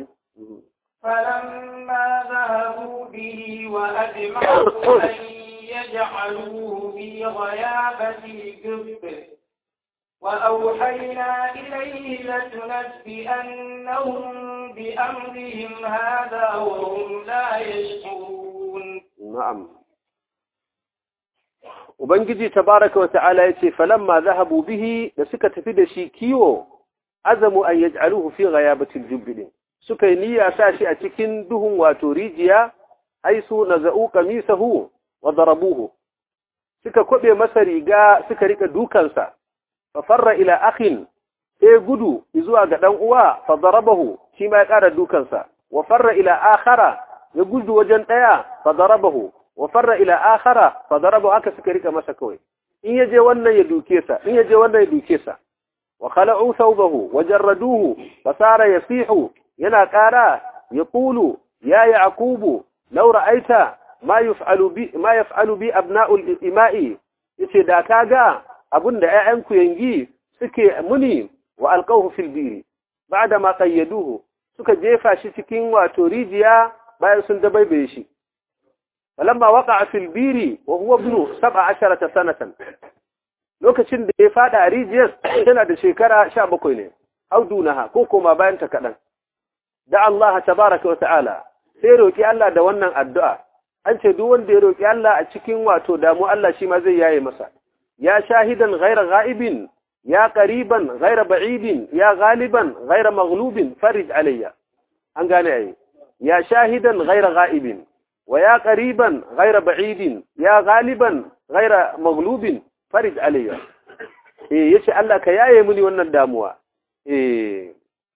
فلما ذهبوا به وأجمعوا أن يجعلوه في غيابة الجب وأوحينا إليه لتنبئنهم بأمرهم هذا وهم لا يشعرون. نعم. وبنجي تبارك وتعالى يتي فلما ذهبوا به لسكت في دشي كيو عزموا أن يجعلوه في غيابة الجب suka yi niyya sa shi a cikin duhun wato rijiya haisu naza'u qamisahu wa darabuhu suka kobe masa riga suka rika dukansa fa farra ila akhin sai gudu zuwa ga dan uwa fa darabahu shi ma ya kara dukansa wa farra ila akhara ya gudu wajen daya fa darabahu wa farra ila akhara fa darabahu aka suka rika masa kawai in yaje wannan ya duke sa in yaje wannan ya duke sa wa khala'u thawbahu wa jarraduhu fa sara yasihu yana ƙara ya ƙulu ya yi akubu laura aita ma ya fa'alu bi abna'ul ima'i yace da ka ga abin da ‘ya'yanku yangi suke muni wa alƙauhu filbiri ba da ma ƙayyaduhu suka jefa shi cikin wato rijiya bayan sun dabaibaye shi. Falamma waka a filbiri wa huwa binu saba asharata sanatan lokacin da ya fada a rijiyar yana da shekara sha bakwai ne, audunaha ko koma bayan ta kaɗan. Da Allah tabaraka wa ta'ala sai roki Allah da wannan addu'a an ce duk wanda ya roki Allah a cikin wato damu Allah shi ma zai yaye masa ya shahidan ghayra ghaibin ya qariban ghayra ba'idin ya ghaliban ghayra maghlubin farij alayya an gane ai ya shahidan ghayra ghaibin wa ya qariban ghayra ba'idin ya ghaliban ghayra maghlubin farij alayya eh yace Allah ka yaye mini wannan damuwa eh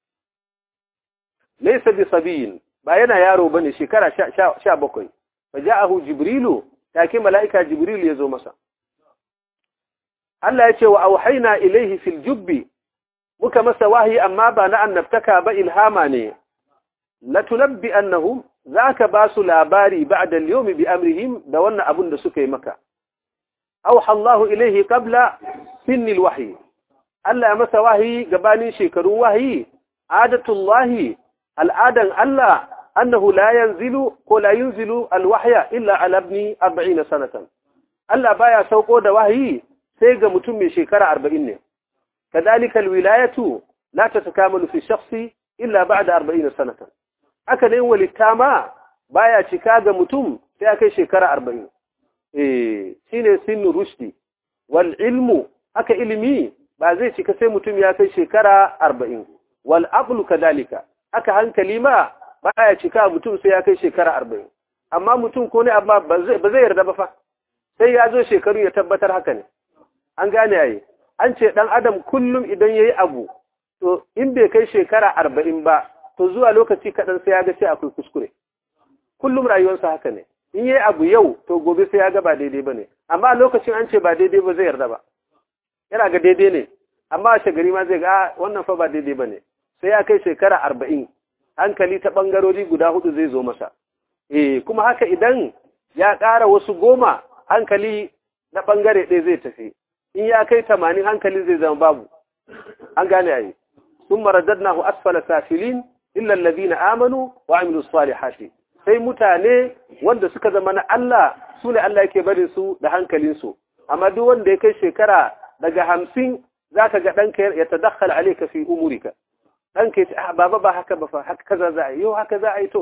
laysa bi sabiyin ba yana yaro bane shekara sha bakwai faja'ahu jibrilu take malaika jibril yazo masa Allah yace wa auhayna ilayhi fil jubbi muka masa wahi amma ba na annabtaka ba ilhama ne la tulabbi annahum zaka basu labari ba'da al-yawm bi amrihim da wannan abun da suka yi maka auha Allah ilayhi qabla sinni al-wahyi Allah ya masa wahi gabanin shekarun wahi adatullahi al'adan Allah annahu la yanzilu ko la yunzilu alwahya illa ala ibni arba'in sanatan Allah baya sauko da wahayi sai ga mutum mai shekara arba'in ne kadalika alwilayatu la tatakamalu fi shakhsi illa ba'da arba'in sanatan haka ne walitama baya cika ga mutum sai akai shekara arba'in eh shine sinu rushdi wal ilmu haka ilimi ba zai cika sai mutum ya kai shekara arba'in wal aqlu kadalika aka hankali ma baya cika mutum sai ya kai shekara arba'in amma mutum ko ne amma ba zai yarda ba fa sai ya zo shekaru ya tabbatar haka ne an gane yayi an ce dan adam kullum idan yayi abu to in bai kai shekara arba'in ba to zuwa lokaci kadan sai ya ga sai akwai kuskure kullum rayuwarsa haka ne in yayi abu yau to gobe sai ya ga ba daidai bane amma lokacin an ce ba daidai ba zai yarda ba yana ga daidai ne amma shagari ma zai ga wannan fa ba daidai bane sai ya kai shekara arba'in hankali ta ɓangarori guda hudu zai zo masa eh kuma haka idan ya ƙara wasu goma hankali na ɓangare ɗaya zai tafi in ya kai tamanin hankali zai zama babu an gane ayi sun maradadnahu asfala safilin illa alladhina amanu wa amilus salihati sai mutane wanda suka zama na Allah su ne Allah yake barin su da hankalinsu amma duk wanda ya kai shekara daga hamsin zaka ga ɗanka ya tadakhal alayka fi umurika ɗanka ya ce ah baba ba haka ba fa haka kaza za a yi yau haka za a yi to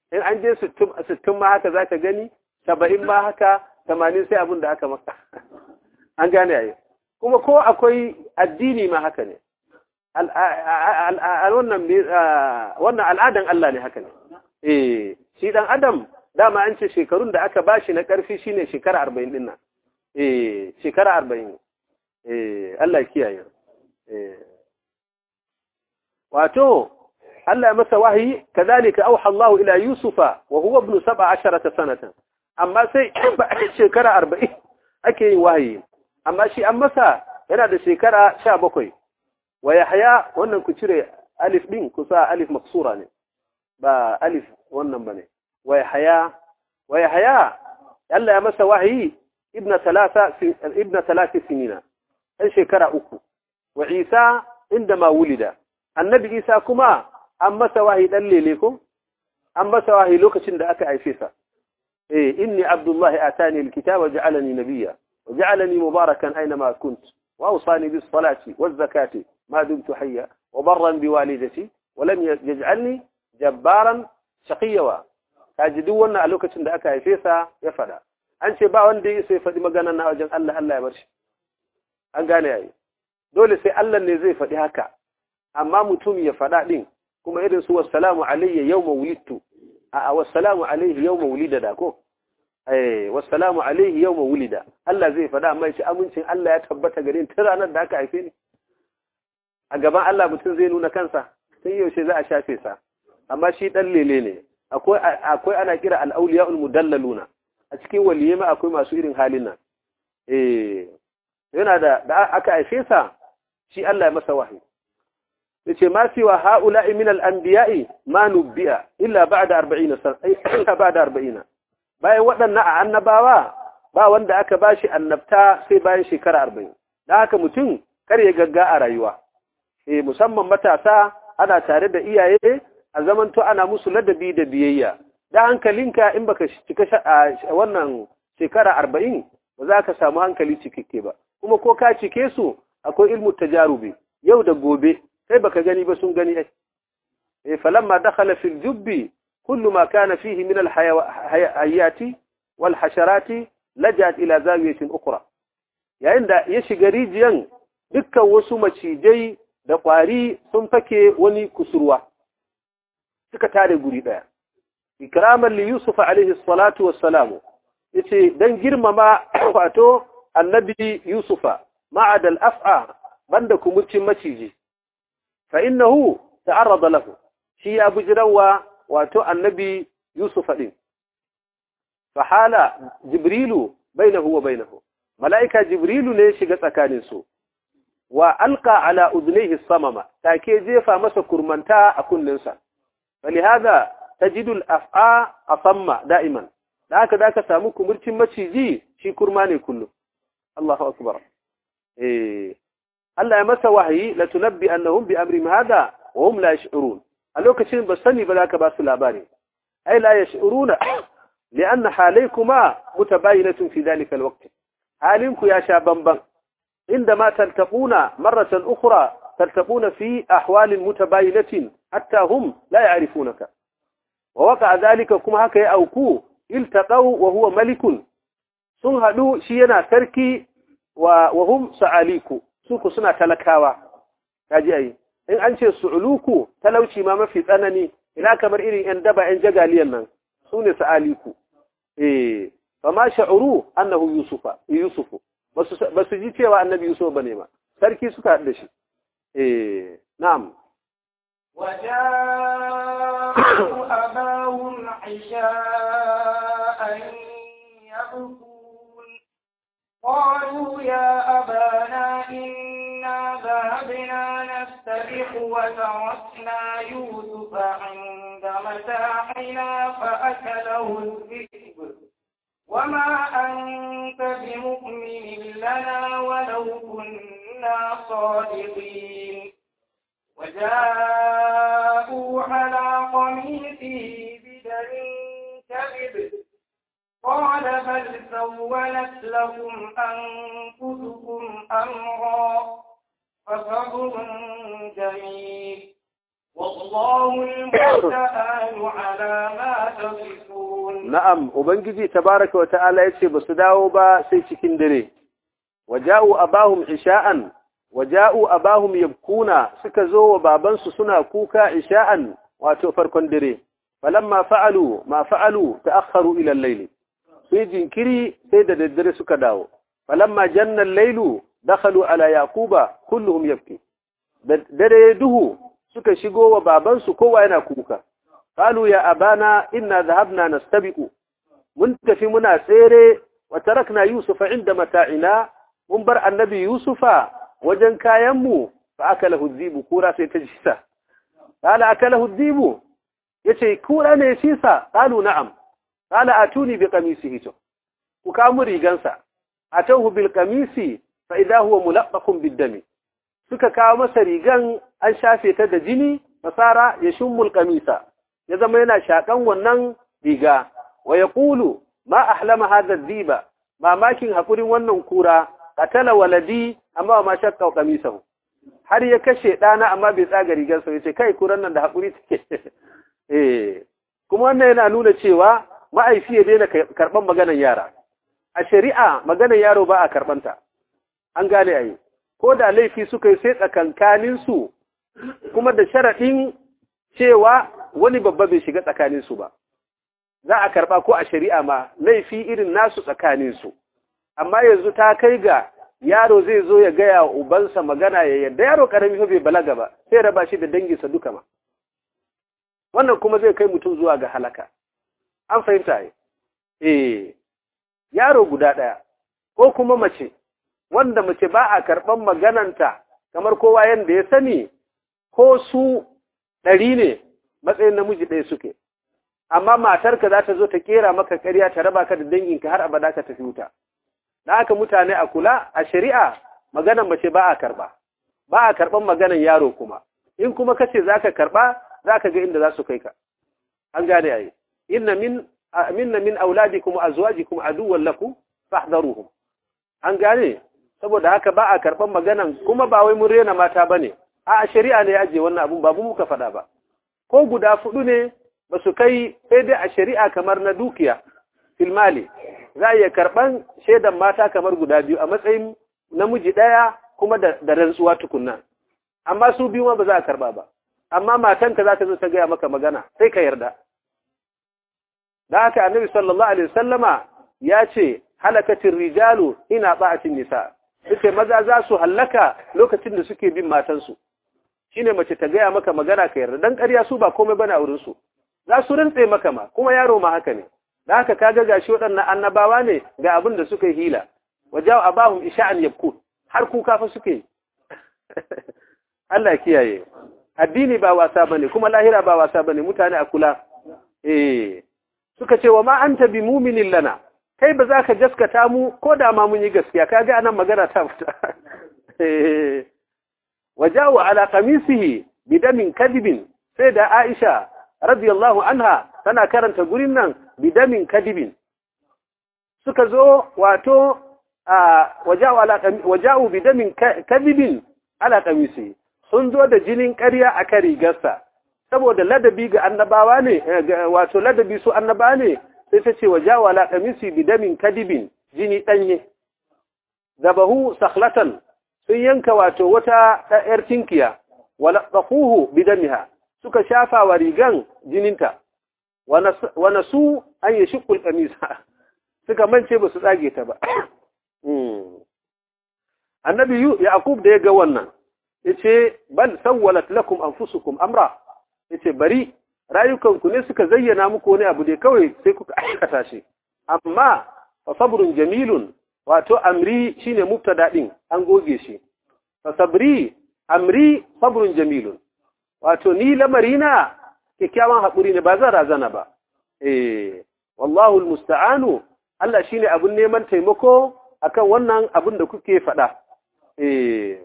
in an je sittin ma haka za ka gani, saba'in ma haka, tamanin sai abin da aka maka. An gane yayi. Kuma ko akwai addini ma haka ne. Wannan al'adan Allah ne haka ne. Eh, shi ɗan Adam, dama an ce shekarun da aka bashi na ƙarfi shine shekara arba'in ɗin nan. Eh, shekara arba'in. Eh, Allah kiyaye. Eh. Wato, Allah ya masa wahayi, kazalika auha Allah ila Yusufa wa huwa ibn sab'a asharata sanatan. Amma sai shekara arba'in ake yin wahayi. Amma shi an masa yana da shekara sha bakwai. Wa Yahya, wannan ku cire alif din, ku sa alif maksura ne. Ba alif wannan bane. Wa Yahya, wa Yahya Allah ya masa wahayi ibn thalatha ibn thalath sinina. Ɗan shekara uku. Wa Isa indama wulida. Annabi Isa kuma an masa wahayi dan lele ko? An masa wahayi lokacin da aka haife sa. Eh, inni Abdullah atani alkitaba ja'alani nabiyya wa ja'alani mubarakan aynama kunt wa awsani bis salati waz zakati ma dumtu hayya wa barran bi walidati wa lam yaj'alni jabbaran shaqiyya. Kaji duk wannan a lokacin da aka haife sa ya fada. An ce ba wanda ya sai faɗi maganar na wajen Allah, Allah ya bar shi. An gane yayi. Dole sai Allah ne zai faɗi haka. Amma mutum ya faɗa ɗin, kuma irin su wassalamu alayya yawma wulidtu, a wassalamu alayhi yawma wulida da ko? Eh, wassalamu alayhi yawma wulida. Allah zai faɗa, amma shi amincin Allah ya tabbata gare ni tun ranar da aka haife ni. A gaban Allah mutum zai nuna kansa, sai yaushe za a shafe sa. Amma shi ɗan lele ne. Akwai akwai ana kira al-awliya'ul mudallaluna. A cikin waliyai ma akwai masu irin halin nan. Eh, yana da da aka haife sa, shi Allah ya masa wahayi. yace ma siwa haula'i min al-anbiya'i ma nubbi'a illa ba'da arba'in sana illa ba'da arba'in. Bayan waɗannan a annabawa ba wanda aka bashi annabta sai bayan shekara arba'in. Dan haka mutum kar ya gagga a rayuwa. Eh, musamman matasa ana tare da iyaye a zamanto ana musu ladabi da biyayya. Da hankalinka in baka cika wannan shekara arba'in ba za ka samu hankali cikakke ba. Kuma ko ka cike su akwai ilmu tajarubi yau da gobe sai baka gani ba sun gani ai. Eh, falamma dakhala fil jubbi kullu ma kana fihi min al hayati wal hasharati lajat ila zawiyatin ukhra. Yayin da ya shiga rijiyan dukkan wasu macijai da kwari sun fake wani kusurwa suka tare guri daya. Ikraman li Yusuf alayhi salatu wassalam, yace dan girmama wato annabi Yusufa ma'ad al-af'a banda kumurcin maciji, fa innahu ta'arrada lahu, shi ya bujirawa wato annabi Yusufa din. Fa hala Jibrilu bainahu wa bainahu, malaika Jibrilu ne shiga tsakanin su. Wa alqa ala udnihi samama, take jefa masa kurmanta a kunninsa. Falihada tajidu al-af'a asamma da'iman, da haka da ka samu kumurcin maciji shi kurma ne kullum. Allahu akbar. Eh, Allah ya masa wahayi la tunabbi annahum bi amrihim hada wa hum la yash'urun. A lokacin ba sani ba za ka ba su labari. Ai la yash'uruna li'anna halaykuma mutabayinatun fi dhalika al-waqt. Halinku ya sha bamban. عندما تلتقون مرة أخرى تلتقون في أحوال متباينة حتى هم لا يعرفونك. ووقع ذلك كما هكا أوكو التقوا وهو ملك سنهدو شينا تركي وهم سعاليكو سوكو سنة تلكاوا كاجي أي إن أنشي سعلوكو تلوشي ما ما في ثنني إلا كمر إلي إن دبا إن جغاليا من سنة سعاليكو إيه فما شعروا أنه يوسف يوسف ba su ji cewa annabi Yusuf bane ba, sarki suka haɗe shi. Eh, na'am. وجاءوا أباهم عشاء يبكون قالوا يا أبانا إنا ذهبنا نستبق وتركنا يوسف عند متاعنا فأكله الذئب وما أنت بمؤمن لنا ولو كنا صادقين وجاءوا على قميصه بدم كذب قال بل سولت لكم أنفسكم أمرا فصبر جميل والله المستعان على ما تصفون. na'am ubangiji tabaraka wa ta'ala yace basu dawo ba sai cikin dare waja'u abahum isha'an waja'u abahum yabkuna suka zo wa babansu suna kuka isha'an wato farkon dare falamma fa'alu ma fa'alu ta'akharu ila al-layl sai jinkiri sai da daddare suka dawo falamma janna al-laylu dakhalu ala yaquba kulluhum yabki dare duhu suka shigo wa babansu kowa yana kuka qalu ya abana inna dhahabna nastabiqu mun tafi muna tsere wa tarakna yusufa inda mata'ina mun bar annabi yusufa wajen kayan mu fa akalahu dhibu kura sai ta jisa qala akalahu dhibu yace kura ne shi sa qalu na'am qala atuni bi qamisihi to ku kamu rigansa atahu bil qamisi fa idha huwa mulaqqaqun bid dami suka kawo masa rigan an shafe ta da jini fasara ya shummul qamisa ya zama yana shakan wannan riga wa yaqulu ma ahlama hadha ad-diba mamakin hakurin wannan kura qatala waladi amma ma shakka qamisahu har ya kashe dana amma bai tsaga rigar sa yace kai kuran nan da hakuri take eh kuma wannan yana nuna cewa ma'aifi ya daina karban maganar yara a shari'a maganar yaro ba a karbanta an gane ayi ko da laifi suka yi sai tsakankaninsu kuma da sharaɗin cewa wani babba bai shiga tsakaninsu ba za a karɓa ko a shari'a ma laifi irin nasu tsakaninsu amma yanzu ta kai ga yaro zai zo ya gaya wa ubansa magana ya yadda yaro ƙarami bai balaga ba sai raba shi da danginsa duka ma wannan kuma zai kai mutum zuwa ga halaka an fahimta yi eh yaro guda ɗaya ko kuma mace wanda mace ba a karɓan magananta kamar kowa yanda ya sani ko su ɗari ne matsayin namiji ɗaya suke amma matarka za ta zo ta kera maka ƙarya ta raba ka da danginka har abada ka tafi wuta da haka mutane a kula a shari'a maganan mace ba a karɓa ba a karɓan maganan yaro kuma in kuma kace za ka karɓa za ka ga inda za su kai ka an gane yayi inna min minna min auladikum azwajikum aduwwan lakum fahdharuhum an gane saboda haka ba a karɓan maganan kuma ba wai mun rena mata ba ne a shari'a ne ya ajiye wannan abun babu muka faɗa ba ko guda fudu ne ba su kai sai dai a shari'a kamar na dukiya filmali za a iya karɓan shaidan mata kamar guda biyu a matsayin namiji ɗaya kuma da, da rantsuwa tukunna amma su biyu ma ba za a karɓa ba amma matanka za ta zo ta gaya maka magana sai ka yarda da haka annabi sallallahu alaihi wasallama ya ce halakatin rijalu ina ba'atin nisa suke maza za su hallaka lokacin da suke bin matansu shine mace ta gaya maka magana ka yarda dan ƙarya su ba komai bane a wurin su za su rantse maka ma kuma yaro ma haka ne da haka kaga gashi waɗannan annabawa ne ga abin da suka hila wajaw abahum isha'an yabkun har kuka fa suke Allah kiyaye addini ba wasa bane kuma lahira ba wasa bane mutane a kula eh suka ce wa ma anta bi mu'minin lana kai ba za ka gaskata mu ko da ma mun yi gaskiya kaga anan magana ta fita wajawu ala qamisihi bidamin kadibin sai da Aisha radiyallahu anha tana karanta gurin nan bidamin kadibin suka zo wato wajawu ala wajawu bidamin kadibin ala qamisihi sun zo da jinin ƙarya a kan rigarsa saboda ladabi ga annabawa ne wato ladabi su annabawa ne sai ta ce wajawa la qamisi bidamin kadibin jini danye dabahu sakhlatan sun yanka wato wata ɗayar tinkiya wala taquhu bidamiha suka shafa wa rigan jininta wa nasu an yashqu alqamisa suka mance ba su tsage ta ba annabi yaqub da ya ga wannan yace bal sawwalat lakum anfusukum amra yace bari rayukanku ne suka zayyana muku wani abu dai kawai sai kuka aikata shi amma fa sabrun jamilun wato amri shine mubtada din an goge shi fa sabri amri sabrun jamilun wato ni lamarina kikkiawan hakuri ne ba zan razana ba eh wallahu almusta'anu Allah shine abun neman taimako akan wannan abun da kuke fada eh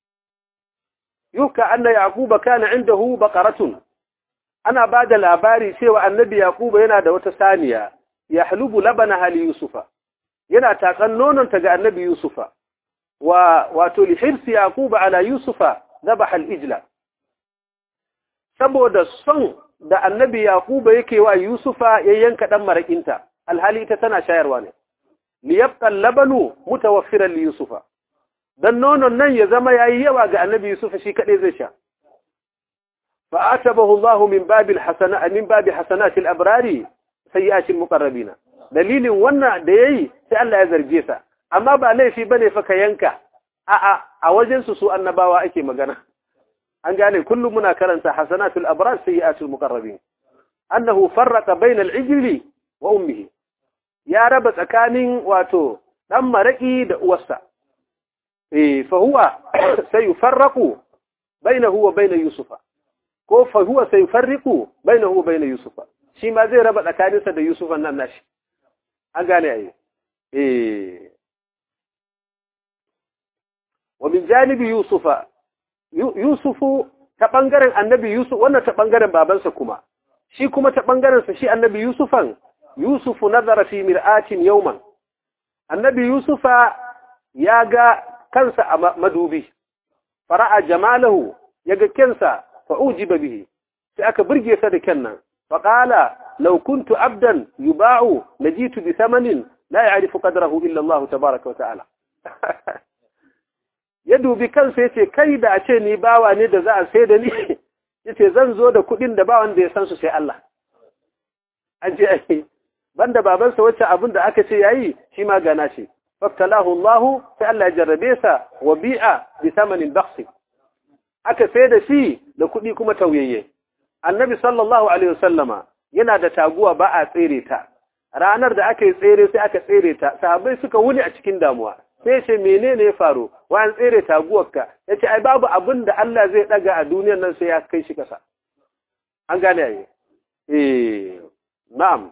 yuka anna yaquba kana indahu baqaratun ana ba da labari cewa annabi yaquba yana da wata saniya ya halubu labana hali yusufa yana tatsan nononta ga annabi yusufa wa wato li hirsi yaquba ala yusufa dhabaha al-ijla saboda son da annabi Yaquba yake wa Yusufa ya yanka dan marakinta alhali ita tana shayarwa ne liyabqa labanu mutawaffiran li Yusufa dan nonon nan ya zama yayi yawa ga annabi Yusufa shi kadai zai sha fa atabahu Allah min babil hasana min babi hasanatil abrari sayyi'atil muqarrabina dalilin wannan da yayi sai Allah ya zarge sa amma ba laifi bane fa ka yanka a a a wajen su su annabawa ake magana an gane kullum muna karanta hasanatul abrar sayyi'atul muqarrabin annahu farraqa bainal ijli wa ummihi ya raba tsakanin wato dan maraki da uwarsa eh fa huwa sayufarraqu bainahu wa bain yusufa ko fa huwa sayufarriqu bainahu wa bain yusufa shi ma zai raba tsakaninsa da yusufan nan nashi an gane ai eh wa min janibi yusufa yusufu ta bangaren annabi yusuf wannan ta bangaren babansa kuma shi kuma ta bangaren sa shi annabi yusufan yusufu nazara fi mir'atin yawman annabi yusufa ya ga kansa a madubi fara'a jamalahu yaga kansa fa ujiba bihi sai aka burge sa da kannan fa qala law kuntu abdan yuba'u lajitu bi thamanin la ya'rifu qadrahu illa Allah tabaaraka wa ta'ala ya dubi kansa yace kai da a ce ni bawa ne da za a sai da ni yace zan zo da kudin da ba wanda ya san su sai Allah an ce ai banda babansa wacce abin da aka ce yayi shi ma gana shi faftalahu Allah sai Allah ya jarrabe sa wa bi'a bi thamanin bakhs aka sai da shi da kudi kuma tauyayye annabi sallallahu alaihi wasallama yana da taguwa ba a tsere ta ranar da aka yi tsere sai aka tsere ta sahabbai suka wuni a cikin damuwa sai ce menene ya faru wa an tsere taguwarka yace ai babu abin da Allah zai daga a duniyar nan sai ya kai shi kasa an gane ai eh na'am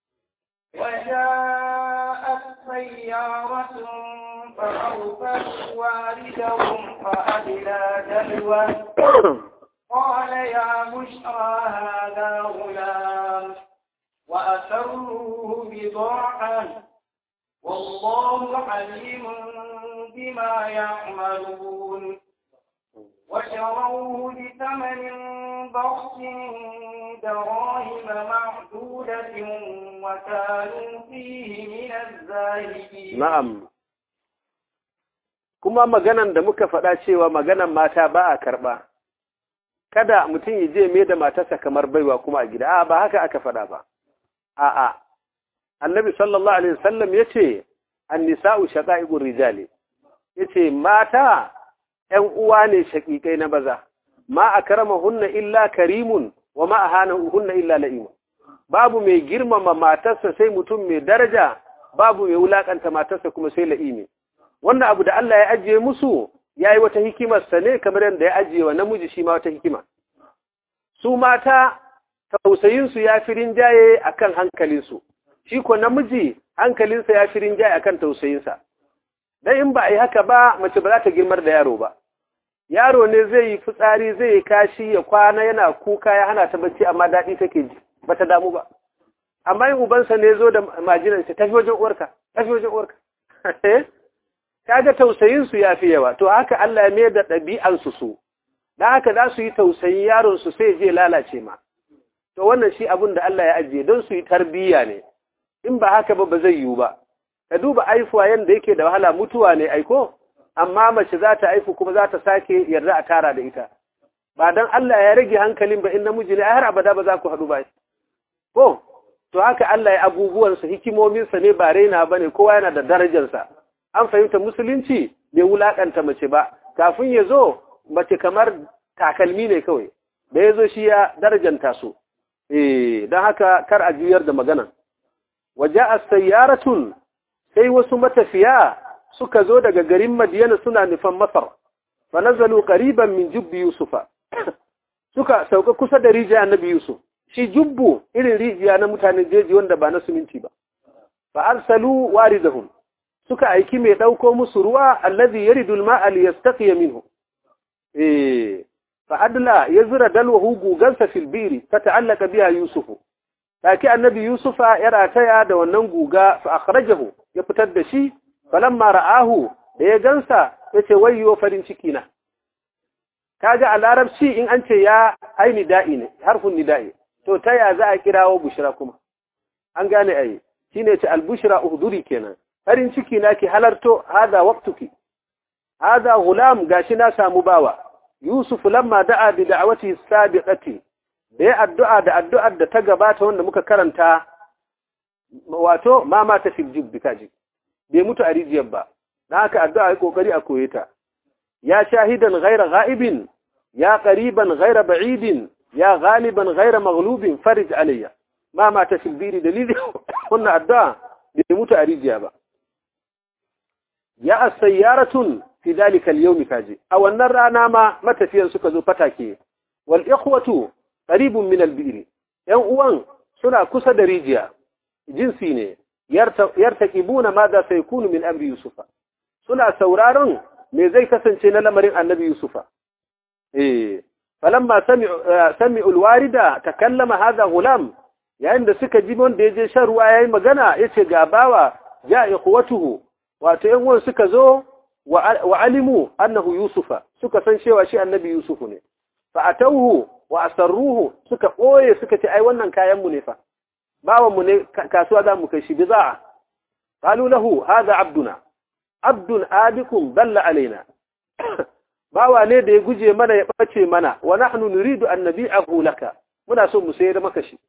وجاءت سيارة فأوفت واردهم فأدلى دلوه قال يا بشرى هذا غلام وأسروه بضاعة والله عليم بما يعملون وشروه بثمن بخس دراهم معدودة وكانوا فيه من الزاهدين نعم kuma maganan da muka faɗa cewa maganan mata ba a karɓa kada mutum ya je mai da matarsa kamar baiwa kuma a gida a ba haka aka faɗa ba a'a annabi sallallahu alaihi wasallam yace an-nisa'u shaqa'iqur rijali yace mata ƴan uwa ne shaqiqai na baza ma akramahunna illa karimun wa ma ahanahunna illa la'im babu mai girmama matarsa sai mutum mai daraja babu mai wulakanta matarsa kuma sai la'imi wannan abu da Allah ya ajiye musu yayi wata hikimar sa ne kamar yadda ya ajiye wa namiji shi ma wata hikima su mata tausayin su ya fi rinjaye akan hankalin su shi ko namiji hankalinsa ya fi rinjaye akan tausayinsa dan in ba a yi haka ba mace ba za ta girmar da yaro ba yaro ne zai yi fitsari zai yi kashi ya kwana yana kuka ya hana ta bacci amma daɗi take ji ba ta damu ba amma in ubansa ne zo da majinan sa tafi wajen uwarka tafi wajen uwarka kaga tausayin su yafi yawa to haka Allah ya mai da ɗabi'an su su dan haka za su yi tausayin yaron su sai je lalace ma to wannan shi abin da Allah ya ajiye don su yi tarbiyya ne in ba haka ba ba zai yiwu ba ka duba aifuwa yanda yake da wahala mutuwa ne aiko amma mace za ta aifu kuma za ta sake yarda a tara da ita ba dan Allah ya rage hankalin ba in namiji ne har abada ba za ku haɗu ba ko to haka Allah ya abubuwansa hikimominsa ne ba raina bane kowa yana da darajarsa an fahimta musulunci bai wulakanta mace ba kafin ya zo mace kamar takalmi ne kawai da ya zo shi ya darajanta su eh don haka kar a juyar da magana waja'a sayyaratun sai wasu matafiya suka zo daga garin Madiyana suna nufan Masar fa nazalu qariban min jubbi Yusufa suka sauka kusa da rijiya Annabi Yusuf shi jubbu irin rijiya na mutanen jeji wanda ba na suminti ba fa arsalu waridahum suka aiki mai dauko musu ruwa allazi yaridu al-ma'a liyastaqiya minhu eh fa adla yazra dalwahu gugansa fil biri fata'allaka biha Yusuf taki Annabi Yusufa ya rataya da wannan guga fa akhrajahu ya fitar da shi falamma ra'ahu da ya gansa yace wayyo farin ciki na kaga a larabci in an ce ya ai nida'i ne harfun nida'i to ta ya za a kirawo bushra kuma an gane ai shine ce al-bushra uhduri kenan farin ciki naki halarto hada waqtuki hada gulam gashi na samu bawa yusuf lamma da'a bi da'wati sabiqati da addu'a da addu'ar da ta gabata wanda muka karanta wato ma ma ta fil jubbi kaji bai mutu a rijiyar ba dan haka addu'a ai kokari a koye ta ya shahidan ghayra ghaibin ya qariban ghayra ba'idin ya ghaliban ghayra maghlubin farij alayya ma ma ta fil biri dalili wannan addu'a bai mutu a rijiya ba ya as-sayyaratun fi dalika al-yawm kaji a wannan rana ma matafiyan suka zo fatake wal ikhwatu qaribun min al-bi'r yan uwan suna kusa da rijiya jinsi ne yartaqibuna madha sayakunu min amri yusufa suna sauraron me zai kasance na lamarin annabi yusufa eh falamma sami'u sami'u al-warida takallama hadha gulam yayin da suka ji wanda yaje shan ruwa yayi magana yace ga bawa ja ikhwatuhu wato yan uwan suka zo wa alimu annahu yusufa suka san cewa shi annabi yusufu ne fa atawhu wa asarruhu suka boye suka ce ai wannan kayan mu ne fa bawan mu ne kasuwa za mu kai shi biza'a qalu lahu hadha abduna abdun abikum dalla alaina bawa ne da ya guje mana ya bace mana wa nahnu nuridu an nabi'ahu laka muna so mu sayar maka shi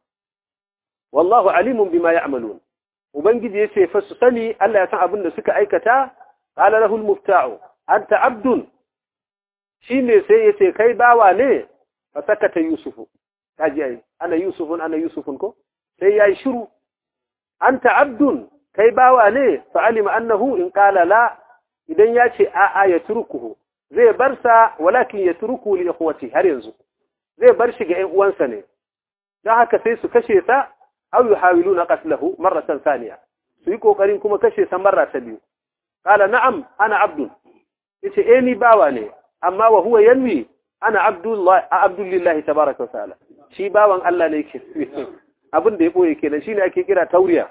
wallahu alimun bima ya'malun ubangiji yace fa su sani Allah ya san abin da suka aikata qala lahu al-mufta'u anta abdun shine sai yace kai bawa ne fa sakata yusufu kaji ai ana yusufun ana yusufun ko sai yayi shiru anta abdun kai bawa ne fa alima annahu in qala la idan yace a a ya turkuhu zai bar sa walakin ya turku li ikhwati har yanzu zai bar shi ga ƴan uwansa ne dan haka sai su kashe sa aw yuhawiluna qatlahu marratan thaniya su yi kokarin kuma kashe sa marra ta biyu qala na'am ana abdun yace eh ni bawa ne amma wa huwa yanwi ana abdullah abdullahi tabaaraka wa ta'ala shi bawan Allah ne yake abin da ya boye kenan shine ake kira tauriya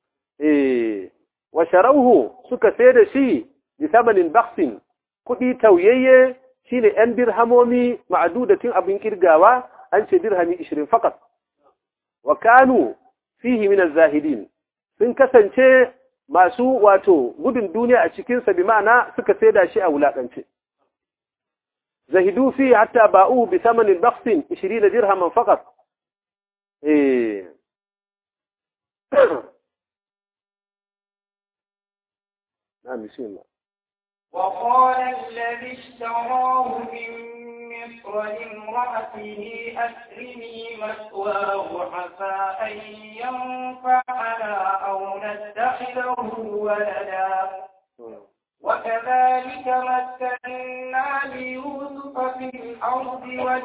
eh wa sharawhu suka sai da shi bi thamanin bakhsin kudi tauyayye shine ɗan dirhamomi ma'dudatin abin kirgawa an ce dirhami ishirin fakat wa kanu fihi min az-zahidin sun kasance masu wato gudun duniya a cikin sa bi ma'ana suka saida shi a wulakance zahidu fi hatta ba'u bi thamanin bakhsin ishirin dirhaman faqat eh na'am bismillah وقال الذي اشتراه من مصر لامرأته أكرمي مثواه عسى أن ينفعنا أو نتخذه ولدا وكذلك مكنا ليوسف في الأرض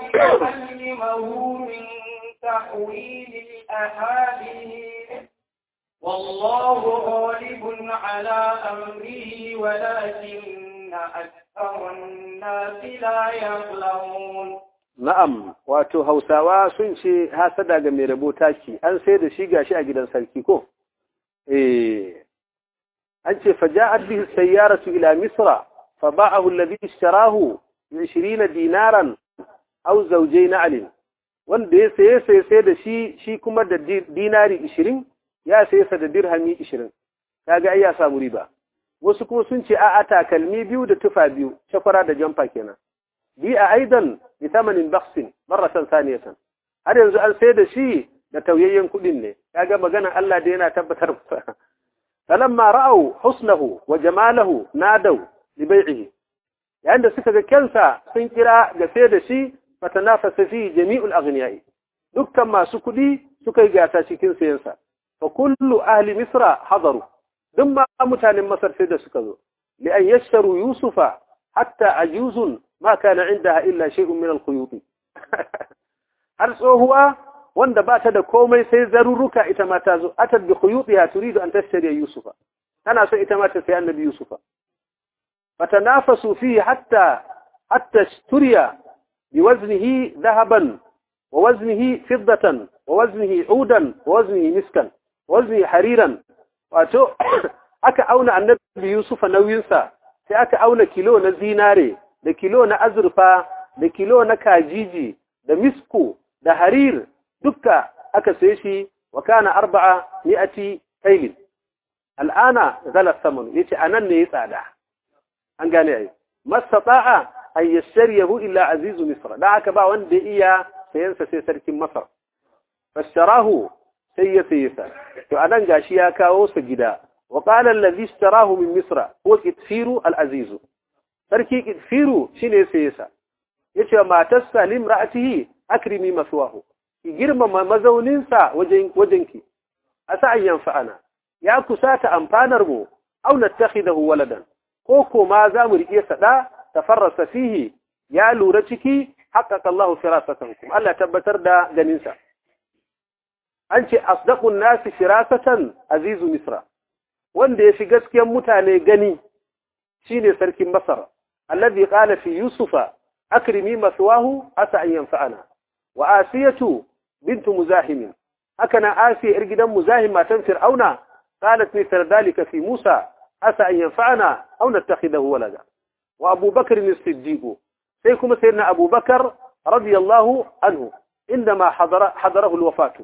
ولنعلمه من تحويل الأحاديث والله غالب على أمره ولكن أكثر الناس لا يعلمون. Na'am, wato Hausawa sun ce hasada ga mai rabo taki, an sai da shi gashi a gidan sarki ko? Eh, an ce faja'at bihi sayyaratu ila Misra, fa ba'ahu alladhi ishtarahu bi ishirin dinaran aw zawjayn alin. Wanda ya saye sai sai da shi shi kuma da dinari ishirin ya saye sa da dirhami ishirin. Kaga ai ya samu riba. Wasu kuma sun ce a'a takalmi biyu da tufa biyu, shakwara da jamfa kenan. Bi a aidan bi thamanin bakhsin marratan saniyatan. Har yanzu an sai da shi da tauyayyen kudin ne. Kaga maganar Allah da yana tabbatar masa. Falamma ra'aw husnahu wa jamalahu nadaw li bai'ihi. Yayin da suka ga kansa sun kira ga sai da shi fatanafasa fi jami'ul aghniyai. Dukkan masu kudi suka yi gasa cikin sayansa. Fa kullu ahli Misra hadaru. Duk ma mutanen Masar sai da suka zo. Li an yashtaru Yusufa hatta ajuzun ma kana indaha illa shay'un min al-khuyut. Har tsohuwa wanda ba ta da komai sai zaruruka ita ma ta zo atat bi khuyutiha turidu an tashtari Yusufa. Tana so ita ma ta sai annabi Yusufa. Fatanafasu fihi hatta hatta ishturiya biwaznihi dhahaban wa waznihi fiddatan wa waznihi udan wa waznihi miskan wa waznihi hariran. Wato aka auna annabi Yusufa nauyinsa sai aka auna kilo na zinare da kilo na azurfa da kilo na kajiji da misko da harir dukka aka saye shi wa kana arba'a mi'ati kailin al'ana zala saman yace anan ne ya tsada an gane ai mastata'a an yashtariyahu illa azizu misr da aka ba wanda iya sayan sa sai sarkin masar fashtarahu sai ya saye sa to anan gashi ya kawo sa gida wa qala allazi ishtarahu min misra huwa kitfiru al-aziz sarki kitfiru shine saye sa yace matar salim ra'atihi akrimi maswahu ki girmama mazaunin sa wajen wajenki asa an yanfa'ana ya kusata amfanar mu aw nattakhidahu waladan ko ko ma za mu rike sa da tafarrasa fihi ya lura ciki haqqaqa Allahu firasatakum Allah tabbatar da ganin sa an ce asdaqun nasi firasatan azizu misra wanda ya fi gaskiyar mutane gani shine sarkin masar alladhi qala fi yusufa akrimi maswahu asa an yanfa'ana wa asiyatu bint muzahim hakana asiya ir gidan muzahim matan fir'auna qalat mithla dhalika fi musa asa an yanfa'ana aw nattakhidahu walada wa abu bakr as-siddiq sai kuma sayyidina abu bakr radiyallahu anhu indama hadara hadarahu al-wafatu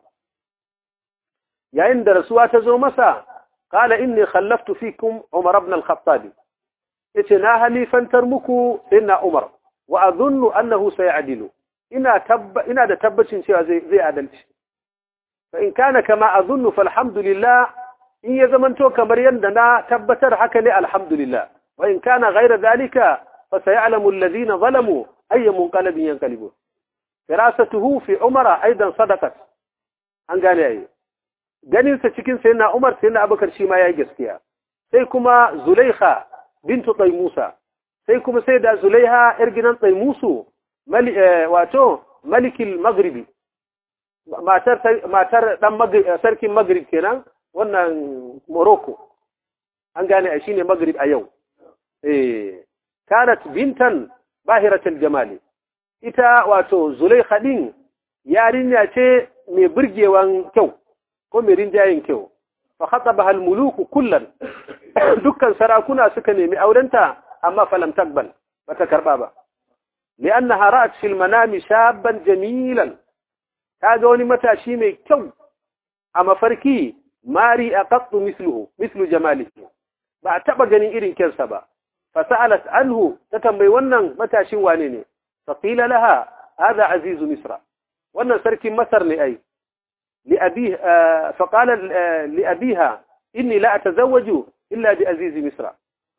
yayin da rasuwa ta zo masa qala inni khallaftu fikum umar ibn al-khattab yace na halifantar muku sayyidina umar wa adhunnu annahu sayadilu ina tabba ina da tabbacin cewa zai zai adalci fa in kana kama adhunnu falhamdulillah in ya zamanto kamar yanda na tabbatar haka ne alhamdulillah wa in kana ghayra dhalika fa sayalamu alladhina zalamu ay munqalabin yanqalibun firasatuhu fi umara aidan sadaqat an gane ai ganin sa cikin sayyidina umar sayyidina abubakar shi ma yayi gaskiya sai kuma zulaikha bintu taymusa sai kuma sai da zulaiha yar gidan taymusu mali wato malikil maghribi matar matar dan sarkin maghrib kenan wannan morocco an gane a shine maghrib a yau eh kanat bintan bahiratul jamali ita wato zulaikha din yarinya ce mai burgewan kyau ko mai rinjayen kyau fa khatabaha al-muluku kullan dukkan sarakuna suka nemi aurenta amma falam takbal bata karba ba li'annaha ra'at fil manami shaban jamilan kaga wani matashi mai kyau a mafarki mari aqattu misluhu mislu jamalihi ba taba ganin irin kyansa ba fasalat anhu ta tambayi wannan matashin wane ne faqila laha hada azizu misra wannan sarkin masar ne ai li abi faqala li abiha inni la atazawwaju illa bi azizi misra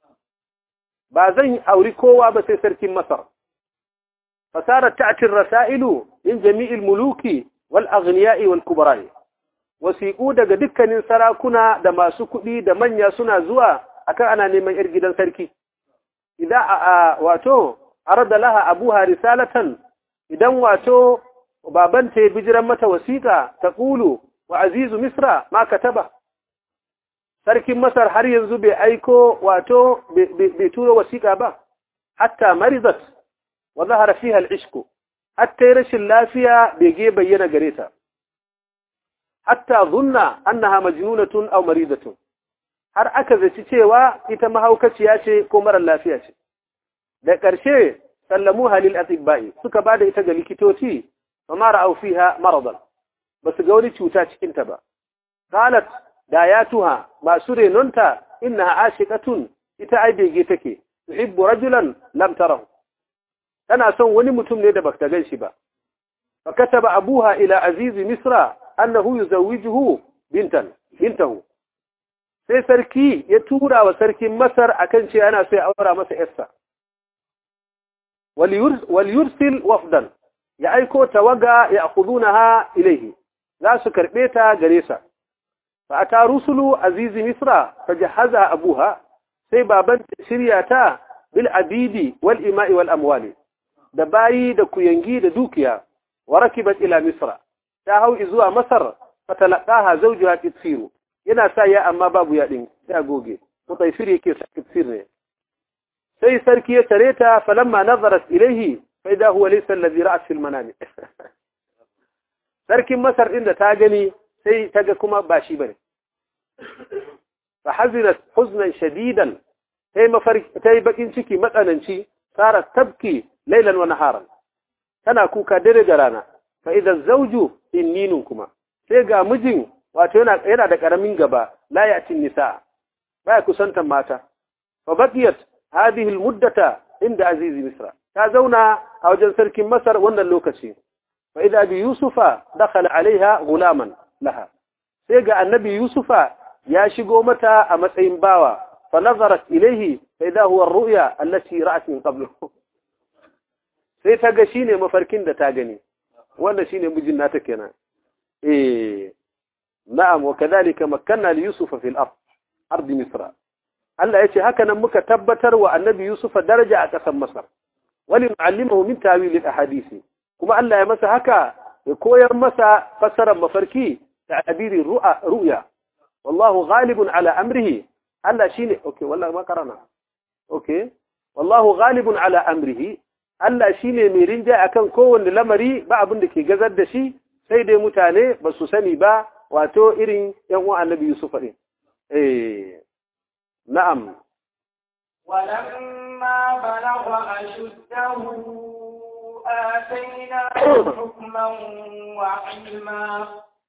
ba zan auri kowa ba sai sarkin masar fasarat ta'ti ar-rasailu min jami'il muluki wal aghniya'i wal kubara'i wasiqu daga dukkanin sarakuna da masu kuɗi da manya suna zuwa akan ana neman yar gidan sarki idan wato arada laha abuha risalatan idan wato babanta ya bijiran mata wasiqa taqulu wa azizu misra ma kataba sarkin masar har yanzu bai aiko wato bai turo wasiqa ba hatta maridat wa zahara fiha al-ishku hatta rashin lafiya bai ge bayyana gare ta hatta zunna annaha majnunatun aw maridatun har aka zaci cewa ita mahaukaciya ce ko mara lafiya ce da ƙarshe sallamu halil atibbai suka bada ita ga likitoci amma ra'aw fiha maradan basu ga wani cuta cikin ta ba qalat dayatuha masu renonta innaha ashiqatun ita ai bege take tuhibbu rajulan lam tarahu tana son wani mutum ne da baka gan shi ba fa kataba abuha ila aziz misra annahu yuzawwijuhu bintan bintahu sai sarki ya tura wa sarkin masar akan ce ana so ya aura masa yarsa wal yursil wafdan ya aiko tawaga ya akhudunaha ilayhi za su karbe ta gare sa fa ata rusulu aziz misra fajahaza abuha sai baban shirya ta bil abidi wal ima'i wal amwali da bayi da kuyangi da dukiya wa rakibat ila misra ta hau zuwa masar fatalaqaha zawjuha kitfiru yana sa ya amma babu ya din sai goge mutaifir yake sa kitfir ne sai sarki ya tare ta falamma nazarat ilayhi fa idha huwa laysa alladhi ra'at fil manami sarkin masar din da ta gani sai ta ga kuma ba shi bane fa hazinat huznan shadidan sai mafarki tai bakin ciki matsananci sarat tabki laylan wa naharan tana kuka dare da rana fa idan zawju inninun kuma sai ga mijin wato yana yana da karamin gaba la ya'tin nisa baya kusantan mata fa baqiyat hadhihi almuddata inda aziz misra ta zauna a wajen sarkin masar wannan lokaci fa idza bi yusufa dakhala alaiha gulaman laha sai ga annabi yusufa ya shigo mata a matsayin bawa fa nazarat ilayhi fa idza huwa ar-ru'ya allati ra'at min qablu sai ta ga shine mafarkin da ta gani wannan shine mijin nata kenan eh na'am wa kadhalika makkanna li yusufa fil ard ard misra Allah yace haka nan muka tabbatar wa annabi yusufa daraja a kasar masar wali muallimahu min tawil al ahadisi kuma Allah ya masa haka ya koyar masa fassarar mafarki ta'biri ru'a ru'ya wallahu ghalibun ala amrihi Allah shine okay wallahi ma karana okay wallahu ghalibun ala amrihi Allah shine mai rinja akan kowanne lamari ba abin da ke gazar da shi sai dai mutane ba su sani ba wato irin yan uwan annabi Yusuf din eh na'am walamma balagha ashuddahu آتيناه حكما وعلما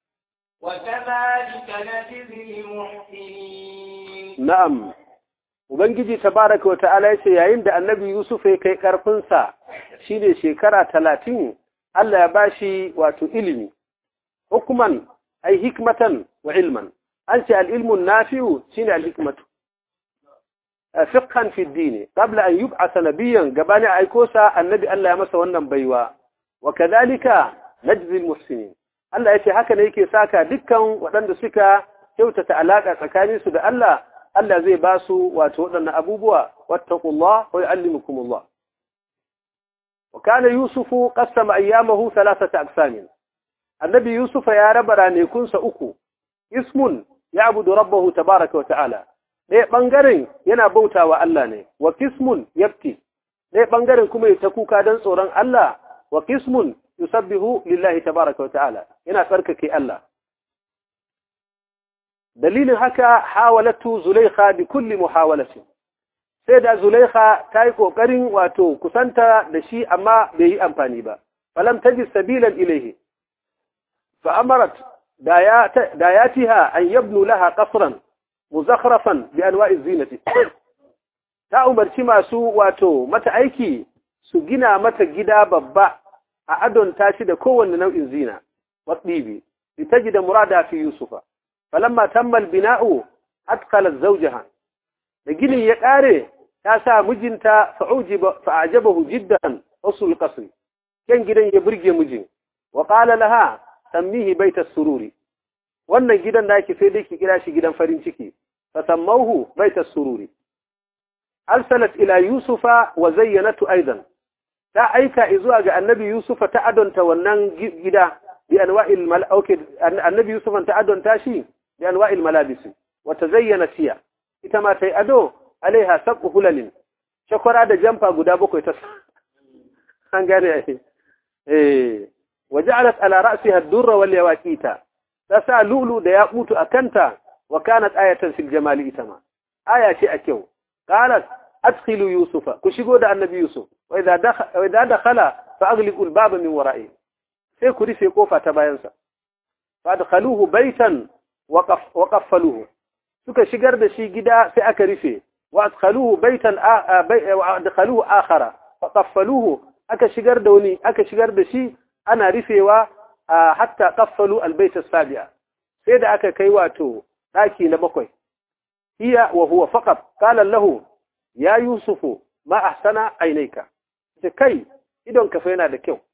وكذلك نجزي المحسنين نعم Ubangiji tabaraka wa ta'ala yace yayin da Annabi Yusuf ya kai karfin sa shine shekara talatin Allah ya bashi wato ilimi hukuman ay hikmatan wa ilman an ce al-ilmu an-nafi'u shine al-hikmatu fiqhan fi ad-din qabla an yub'atha nabiyyan gabani aiko sa annabi Allah ya masa wannan baiwa wa kadhalika najzi al-muhsinin Allah yace haka ne yake saka dukkan waɗanda suka kyautata alaka tsakanin su da Allah Allah zai ba su wato waɗannan abubuwa wattaqullah wa yu'allimukumullah wa kana yusufu qassama ayyamahu thalathata aqsamin annabi yusufa ya raba ranekunsa uku ismun ya'budu rabbahu tabaaraka wa ta'ala ɗaya ɓangaren yana bauta wa Allah ne, wa kismun yafti, ɗaya ɓangaren kuma ya ta kuka don tsoron Allah, wa kismun yusabbihu lillahi tabaraka wa ta'ala, yana tsarkake Allah. Dalilin haka hawalatu Zulaikha bi kulli muhawalatin. Sai da Zulaikha ta yi ƙoƙarin wato kusanta da shi amma bai yi amfani ba, falam tajid sabilan ilaihi. Fa amarat da ya tiha an yabnu laha qasran muzakhrafan bi anwa'i zinati ta umarci masu wato mata aiki su gina mata gida babba a adon tashi da kowanne nau'in zina wadibi litajida murada fi yusufa falamma tamma albina'u atqala zawjaha da ginin ya kare ta sa mijinta fa'ujiba fa'ajabahu jiddan usul qasri kan gidan ya burge mijin wa qala laha sammihi bayt as-sururi wannan gidan da ake sai dai ki kira shi gidan farin ciki fasammauhu bait as-sururi arsalat ila yusufa wa zayyanatu aidan ta aika izuwa ga annabi yusufa ta adonta wannan gida bi anwa'il mala'ikati annabi yusufa ta adonta shi bi anwa'il malabis wa tazayyana siya ita ma tai ado alaiha sab'u hulalin shakwara da jamfa guda bakwai ta an gane eh waja'alat ala ra'siha ad-durra wal yawaqita تسا لؤلؤ da ya mutu akanta wa kanat ayatan fil jamal itama aya ce a kyau qalat adkhilu yusufa ku shigo da annabi yusuf wa idha dakhala wa idha dakhala fa aghliqu al-bab min wara'i sai ku rufe kofa ta bayan sa fa adkhaluhu baytan wa qaffaluhu suka shigar da shi gida sai aka rufe wa adkhaluhu baytan wa adkhaluhu akhara fa qaffaluhu aka shigar da wani aka shigar da shi ana rufewa hatta qaffalu albayt as-sabi'a sai da aka kai wato daki na bakwai hiya wa huwa faqat qala lahu ya yusufu ma ahsana aynayka sai kai idon ka fa yana da kyau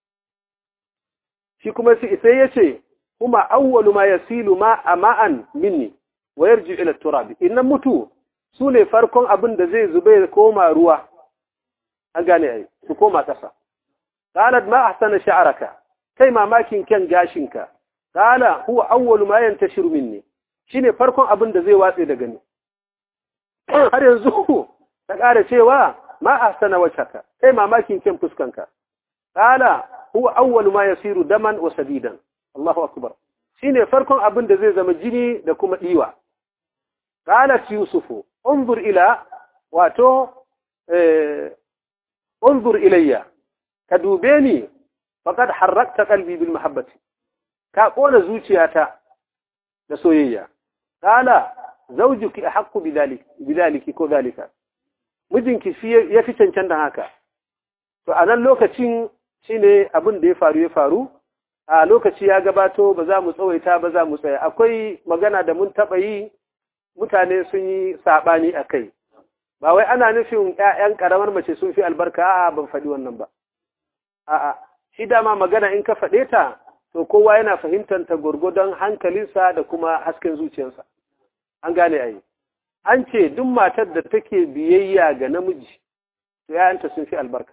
shi kuma sai yace kuma awwalu ma yasilu ma ama'an minni wa yarji ila at-turab inna mutu sune farkon abin da zai zube koma ruwa an gane ai su koma kasa qalat ma ahsana sha'raka kai mamakin kyan gashinka qala huwa awwalu ma yantashiru minni shine farkon abin da zai watse daga ni har yanzu ta ƙara cewa ma ahsana wajhaka kai mamakin kyan fuskanka qala huwa awwalu ma yasiru daman wa sadidan Allahu akbar shine farkon abin da zai zama jini da kuma diwa qalat yusufu unzur ila wato eh unzur ilayya ka dube ni faqad harrakta qalbi bil mahabbati ka kona zuciyata da soyayya qala zawjuki ahqqu bidhalika bidhalika ko dalika mijinki shi ya fi cancanta haka to a nan lokacin shine abin da ya faru ya faru a lokaci ya gabato ba za mu tsawaita ba za mu tsaya akwai magana da mun taɓa yi mutane sun yi saɓani a kai ba wai ana nufin ƴaƴan ƙaramar mace sun fi albarka a'a ban faɗi wannan ba a'a shi dama magana in ka faɗe ta to kowa yana fahimtar ta gurgudan hankalinsa da kuma hasken zuciyarsa an gane ai an ce duk matar da take biyayya ga namiji to ƴaƴanta sun fi albarka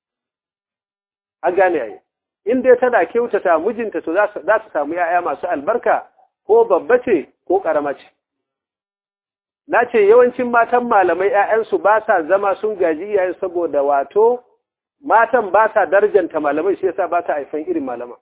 an gane ai in dai tana kyautata mijinta to za su samu ƴaƴa masu albarka ko babba ce ko ƙarama ce na ce yawancin matan malamai ƴaƴansu ba sa zama sun gaji iyayen saboda wato matan ba sa darjanta malamai shi yasa ba ta haifan irin malama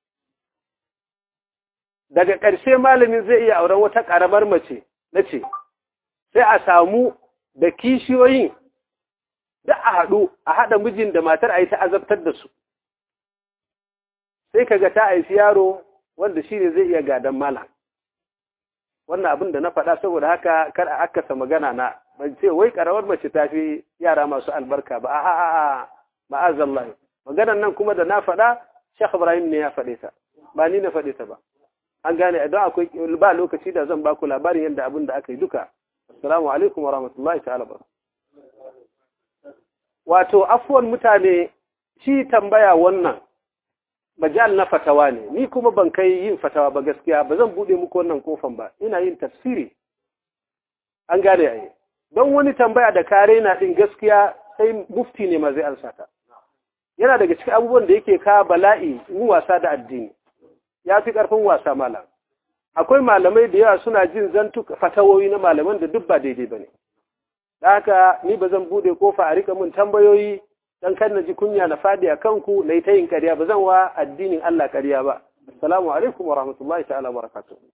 daga ƙarshe malamin zai iya auren wata ƙaramar mace na ce sai a samu da kishiyoyin da a haɗu a haɗa mijin da matar a yi ta azabtar da su sai kaga ta haifi yaro wanda shi ne zai iya gadon malam wannan abin da na faɗa saboda haka kar a akasa magana na ban ce wai ƙaramar mace ta fi yara masu albarka ba a a a ma'azallahi maganan nan kuma da na faɗa Sheikh Ibrahim ne ya faɗe ta ba ni na faɗe ta ba an gane idan akwai ba lokaci da zan baku labarin yadda abin da aka yi duka assalamu alaikum wa rahmatullahi ta'ala ba wato afwan mutane shi tambaya wannan majal na fatawa ne ni kuma ban kai yin fatawa ba gaskiya ba zan bude muku wannan kofan ba ina yin tafsiri an gane ai don wani tambaya da kare na din gaskiya sai mufti ne ma zai ansa ta yana daga cikin abubuwan da yake ka bala'i mu wasa da addini ya fi karfin wasa malam akwai malamai da yawa suna jin zantu fatawoyi na malaman da duk ba daidai bane da haka ni ba zan bude kofa a rika mun tambayoyi dan kan na ji kunya na fadi a kanku na yi ta yin ƙarya ba zan wa addinin Allah ƙarya ba assalamu alaikum wa rahmatullahi ta'ala wa barakatuh